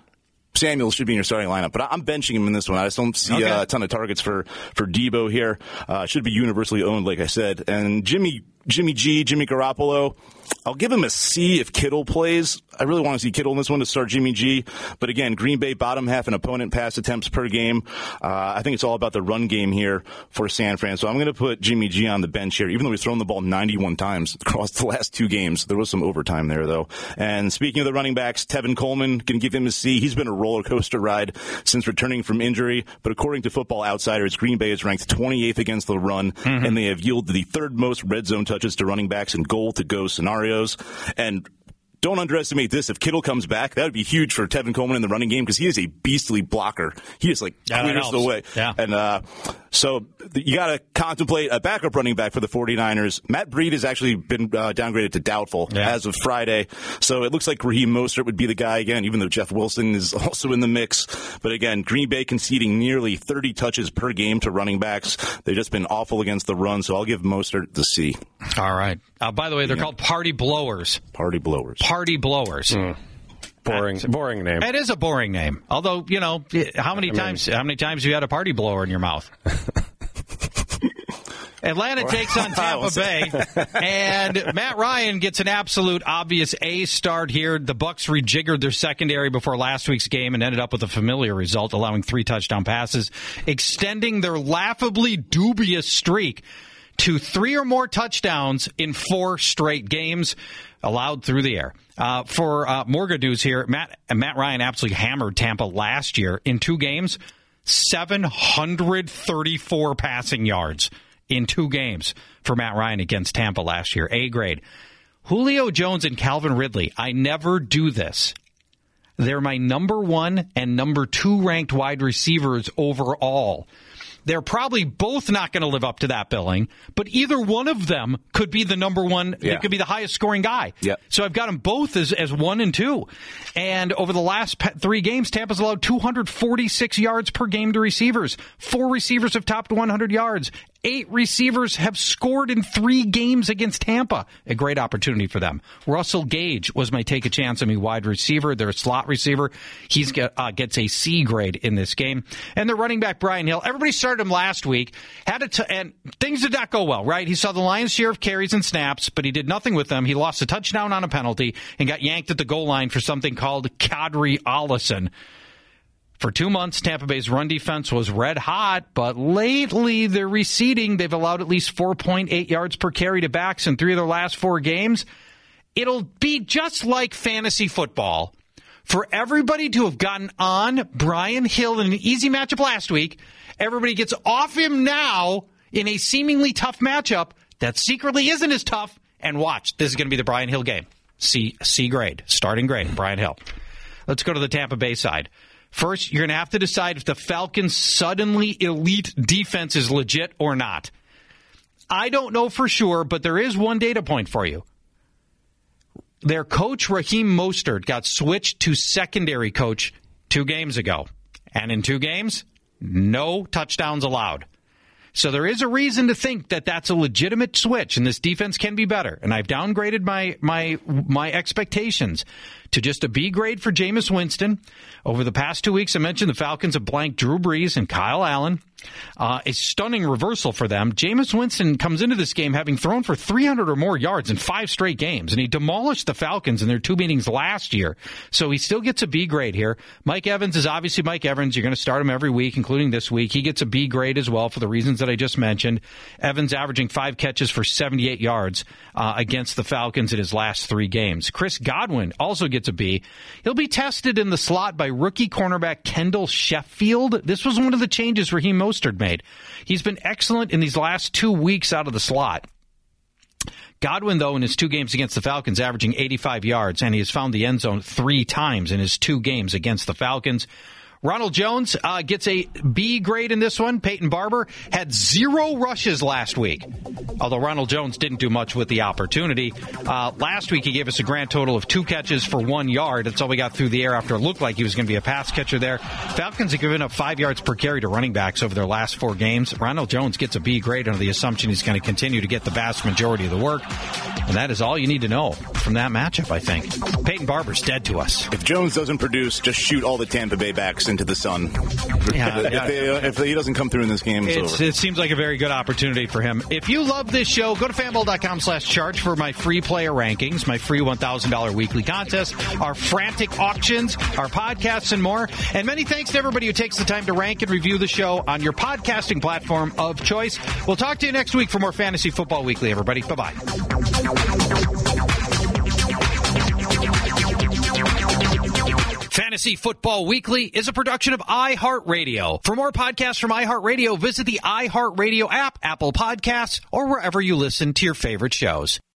D: Samuel should be in your starting lineup, but I'm benching him in this one. I just don't see okay. uh, a ton of targets for for Deebo here. Uh, should be universally owned, like I said. And Jimmy Jimmy G, Jimmy Garoppolo, I'll give him a C if Kittle plays. I really want to see Kittle in this one to start Jimmy G. But again, Green Bay bottom half in opponent pass attempts per game. Uh, I think it's all about the run game here for San Fran. So I'm going to put Jimmy G on the bench here, even though he's thrown the ball ninety-one times across the last two games. There was some overtime there, though. And speaking of the running backs, Tevin Coleman, going to give him a C. He's been a roller coaster ride since returning from injury. But according to Football Outsiders, Green Bay is ranked twenty-eighth against the run, mm-hmm. and they have yielded the third most red zone touches to running backs in goal-to-go scenarios. And don't underestimate this. If Kittle comes back, that would be huge for Tevin Coleman in the running game because he is a beastly blocker. He is like
A: yeah,
D: clears the way.
A: Yeah.
D: And uh, so you got to contemplate a backup running back for the 49ers. Matt Breed has actually been uh, downgraded to doubtful yeah. as of Friday. So it looks like Raheem Mostert would be the guy again, even though Jeff Wilson is also in the mix. But again, Green Bay conceding nearly thirty touches per game to running backs. They've just been awful against the run, so I'll give Mostert the C.
A: All right. Uh, by the way, they're yeah. called party blowers.
D: Party blowers.
A: Party blowers. Mm.
C: Boring, uh, boring name.
A: It is a boring name. Although, you know, how many I times? Mean, how many times have you had a party blower in your mouth? Atlanta takes on Tampa Bay, and Matt Ryan gets an absolute obvious A start here. The Bucs rejiggered their secondary before last week's game and ended up with a familiar result, allowing three touchdown passes, extending their laughably dubious streak to three or more touchdowns in four straight games allowed through the air. Uh, for uh, more good news here, Matt, Matt Ryan absolutely hammered Tampa last year in two games, seven hundred thirty-four passing yards in two games for Matt Ryan against Tampa last year. A grade. Julio Jones and Calvin Ridley, I never do this. They're my number one and number two ranked wide receivers overall. They're probably both not going to live up to that billing, but either one of them could be the number one. Yeah. It could be the highest scoring guy.
D: Yep.
A: So I've got them both as, as one and two. And over the last three games, Tampa's allowed two hundred forty-six yards per game to receivers. Four receivers have topped one hundred yards. Eight receivers have scored in three games against Tampa. A great opportunity for them. Russell Gage was my take a chance on me wide receiver. Their slot receiver. He uh, gets a C grade in this game. And their running back, Brian Hill. Everybody started him last week. Had a t- and things did not go well, right? He saw the Lions' share of carries and snaps, but he did nothing with them. He lost a touchdown on a penalty and got yanked at the goal line for something called Kadri Allison. For two months, Tampa Bay's run defense was red hot, but lately they're receding. They've allowed at least four point eight yards per carry to backs in three of their last four games. It'll be just like fantasy football for everybody to have gotten on Brian Hill in an easy matchup last week. Everybody gets off him now in a seemingly tough matchup that secretly isn't as tough. And watch, this is going to be the Brian Hill game. C, C grade, starting grade, Brian Hill. Let's go to the Tampa Bay side. First, you're going to have to decide if the Falcons' suddenly elite defense is legit or not. I don't know for sure, but there is one data point for you. Their coach, Raheem Mostert, got switched to secondary coach two games ago. And in two games, no touchdowns allowed. So there is a reason to think that that's a legitimate switch, and this defense can be better. And I've downgraded my my my expectations to just a B grade for Jameis Winston. Over the past two weeks, I mentioned the Falcons have blanked Drew Brees and Kyle Allen. Uh, a stunning reversal for them. Jameis Winston comes into this game having thrown for three hundred or more yards in five straight games, and he demolished the Falcons in their two meetings last year. So he still gets a B grade here. Mike Evans is obviously Mike Evans. You're going to start him every week, including this week. He gets a B grade as well for the reasons that I just mentioned. Evans averaging five catches for seventy-eight yards uh, against the Falcons in his last three games. Chris Godwin also gets a B. He'll be tested in the slot by rookie cornerback Kendall Sheffield. This was one of the changes Raheem Mostert made. He's been excellent in these last two weeks out of the slot. Godwin, though, in his two games against the Falcons, averaging eighty-five yards, and he has found the end zone three times in his two games against the Falcons. Ronald Jones uh, gets a B grade in this one. Peyton Barber had zero rushes last week, although Ronald Jones didn't do much with the opportunity. Uh, last week, he gave us a grand total of two catches for one yard. That's all we got through the air after it looked like he was going to be a pass catcher there. Falcons have given up five yards per carry to running backs over their last four games. Ronald Jones gets a B grade under the assumption he's going to continue to get the vast majority of the work. And that is all you need to know from that matchup, I think. Peyton Barber's dead to us.
D: If Jones doesn't produce, just shoot all the Tampa Bay backs into the sun.
A: Yeah,
D: if,
A: yeah.
D: they, if he doesn't come through in this game, it's,
A: it's
D: over.
A: It seems like a very good opportunity for him. If you love this show, go to fanball.com slash charge for my free player rankings, my free one thousand dollars weekly contest, our frantic auctions, our podcasts, and more. And many thanks to everybody who takes the time to rank and review the show on your podcasting platform of choice. We'll talk to you next week for more Fantasy Football Weekly, everybody. Bye-bye. Fantasy Football Weekly is a production of iHeartRadio. For more podcasts from iHeartRadio, visit the iHeartRadio app, Apple Podcasts, or wherever you listen to your favorite shows.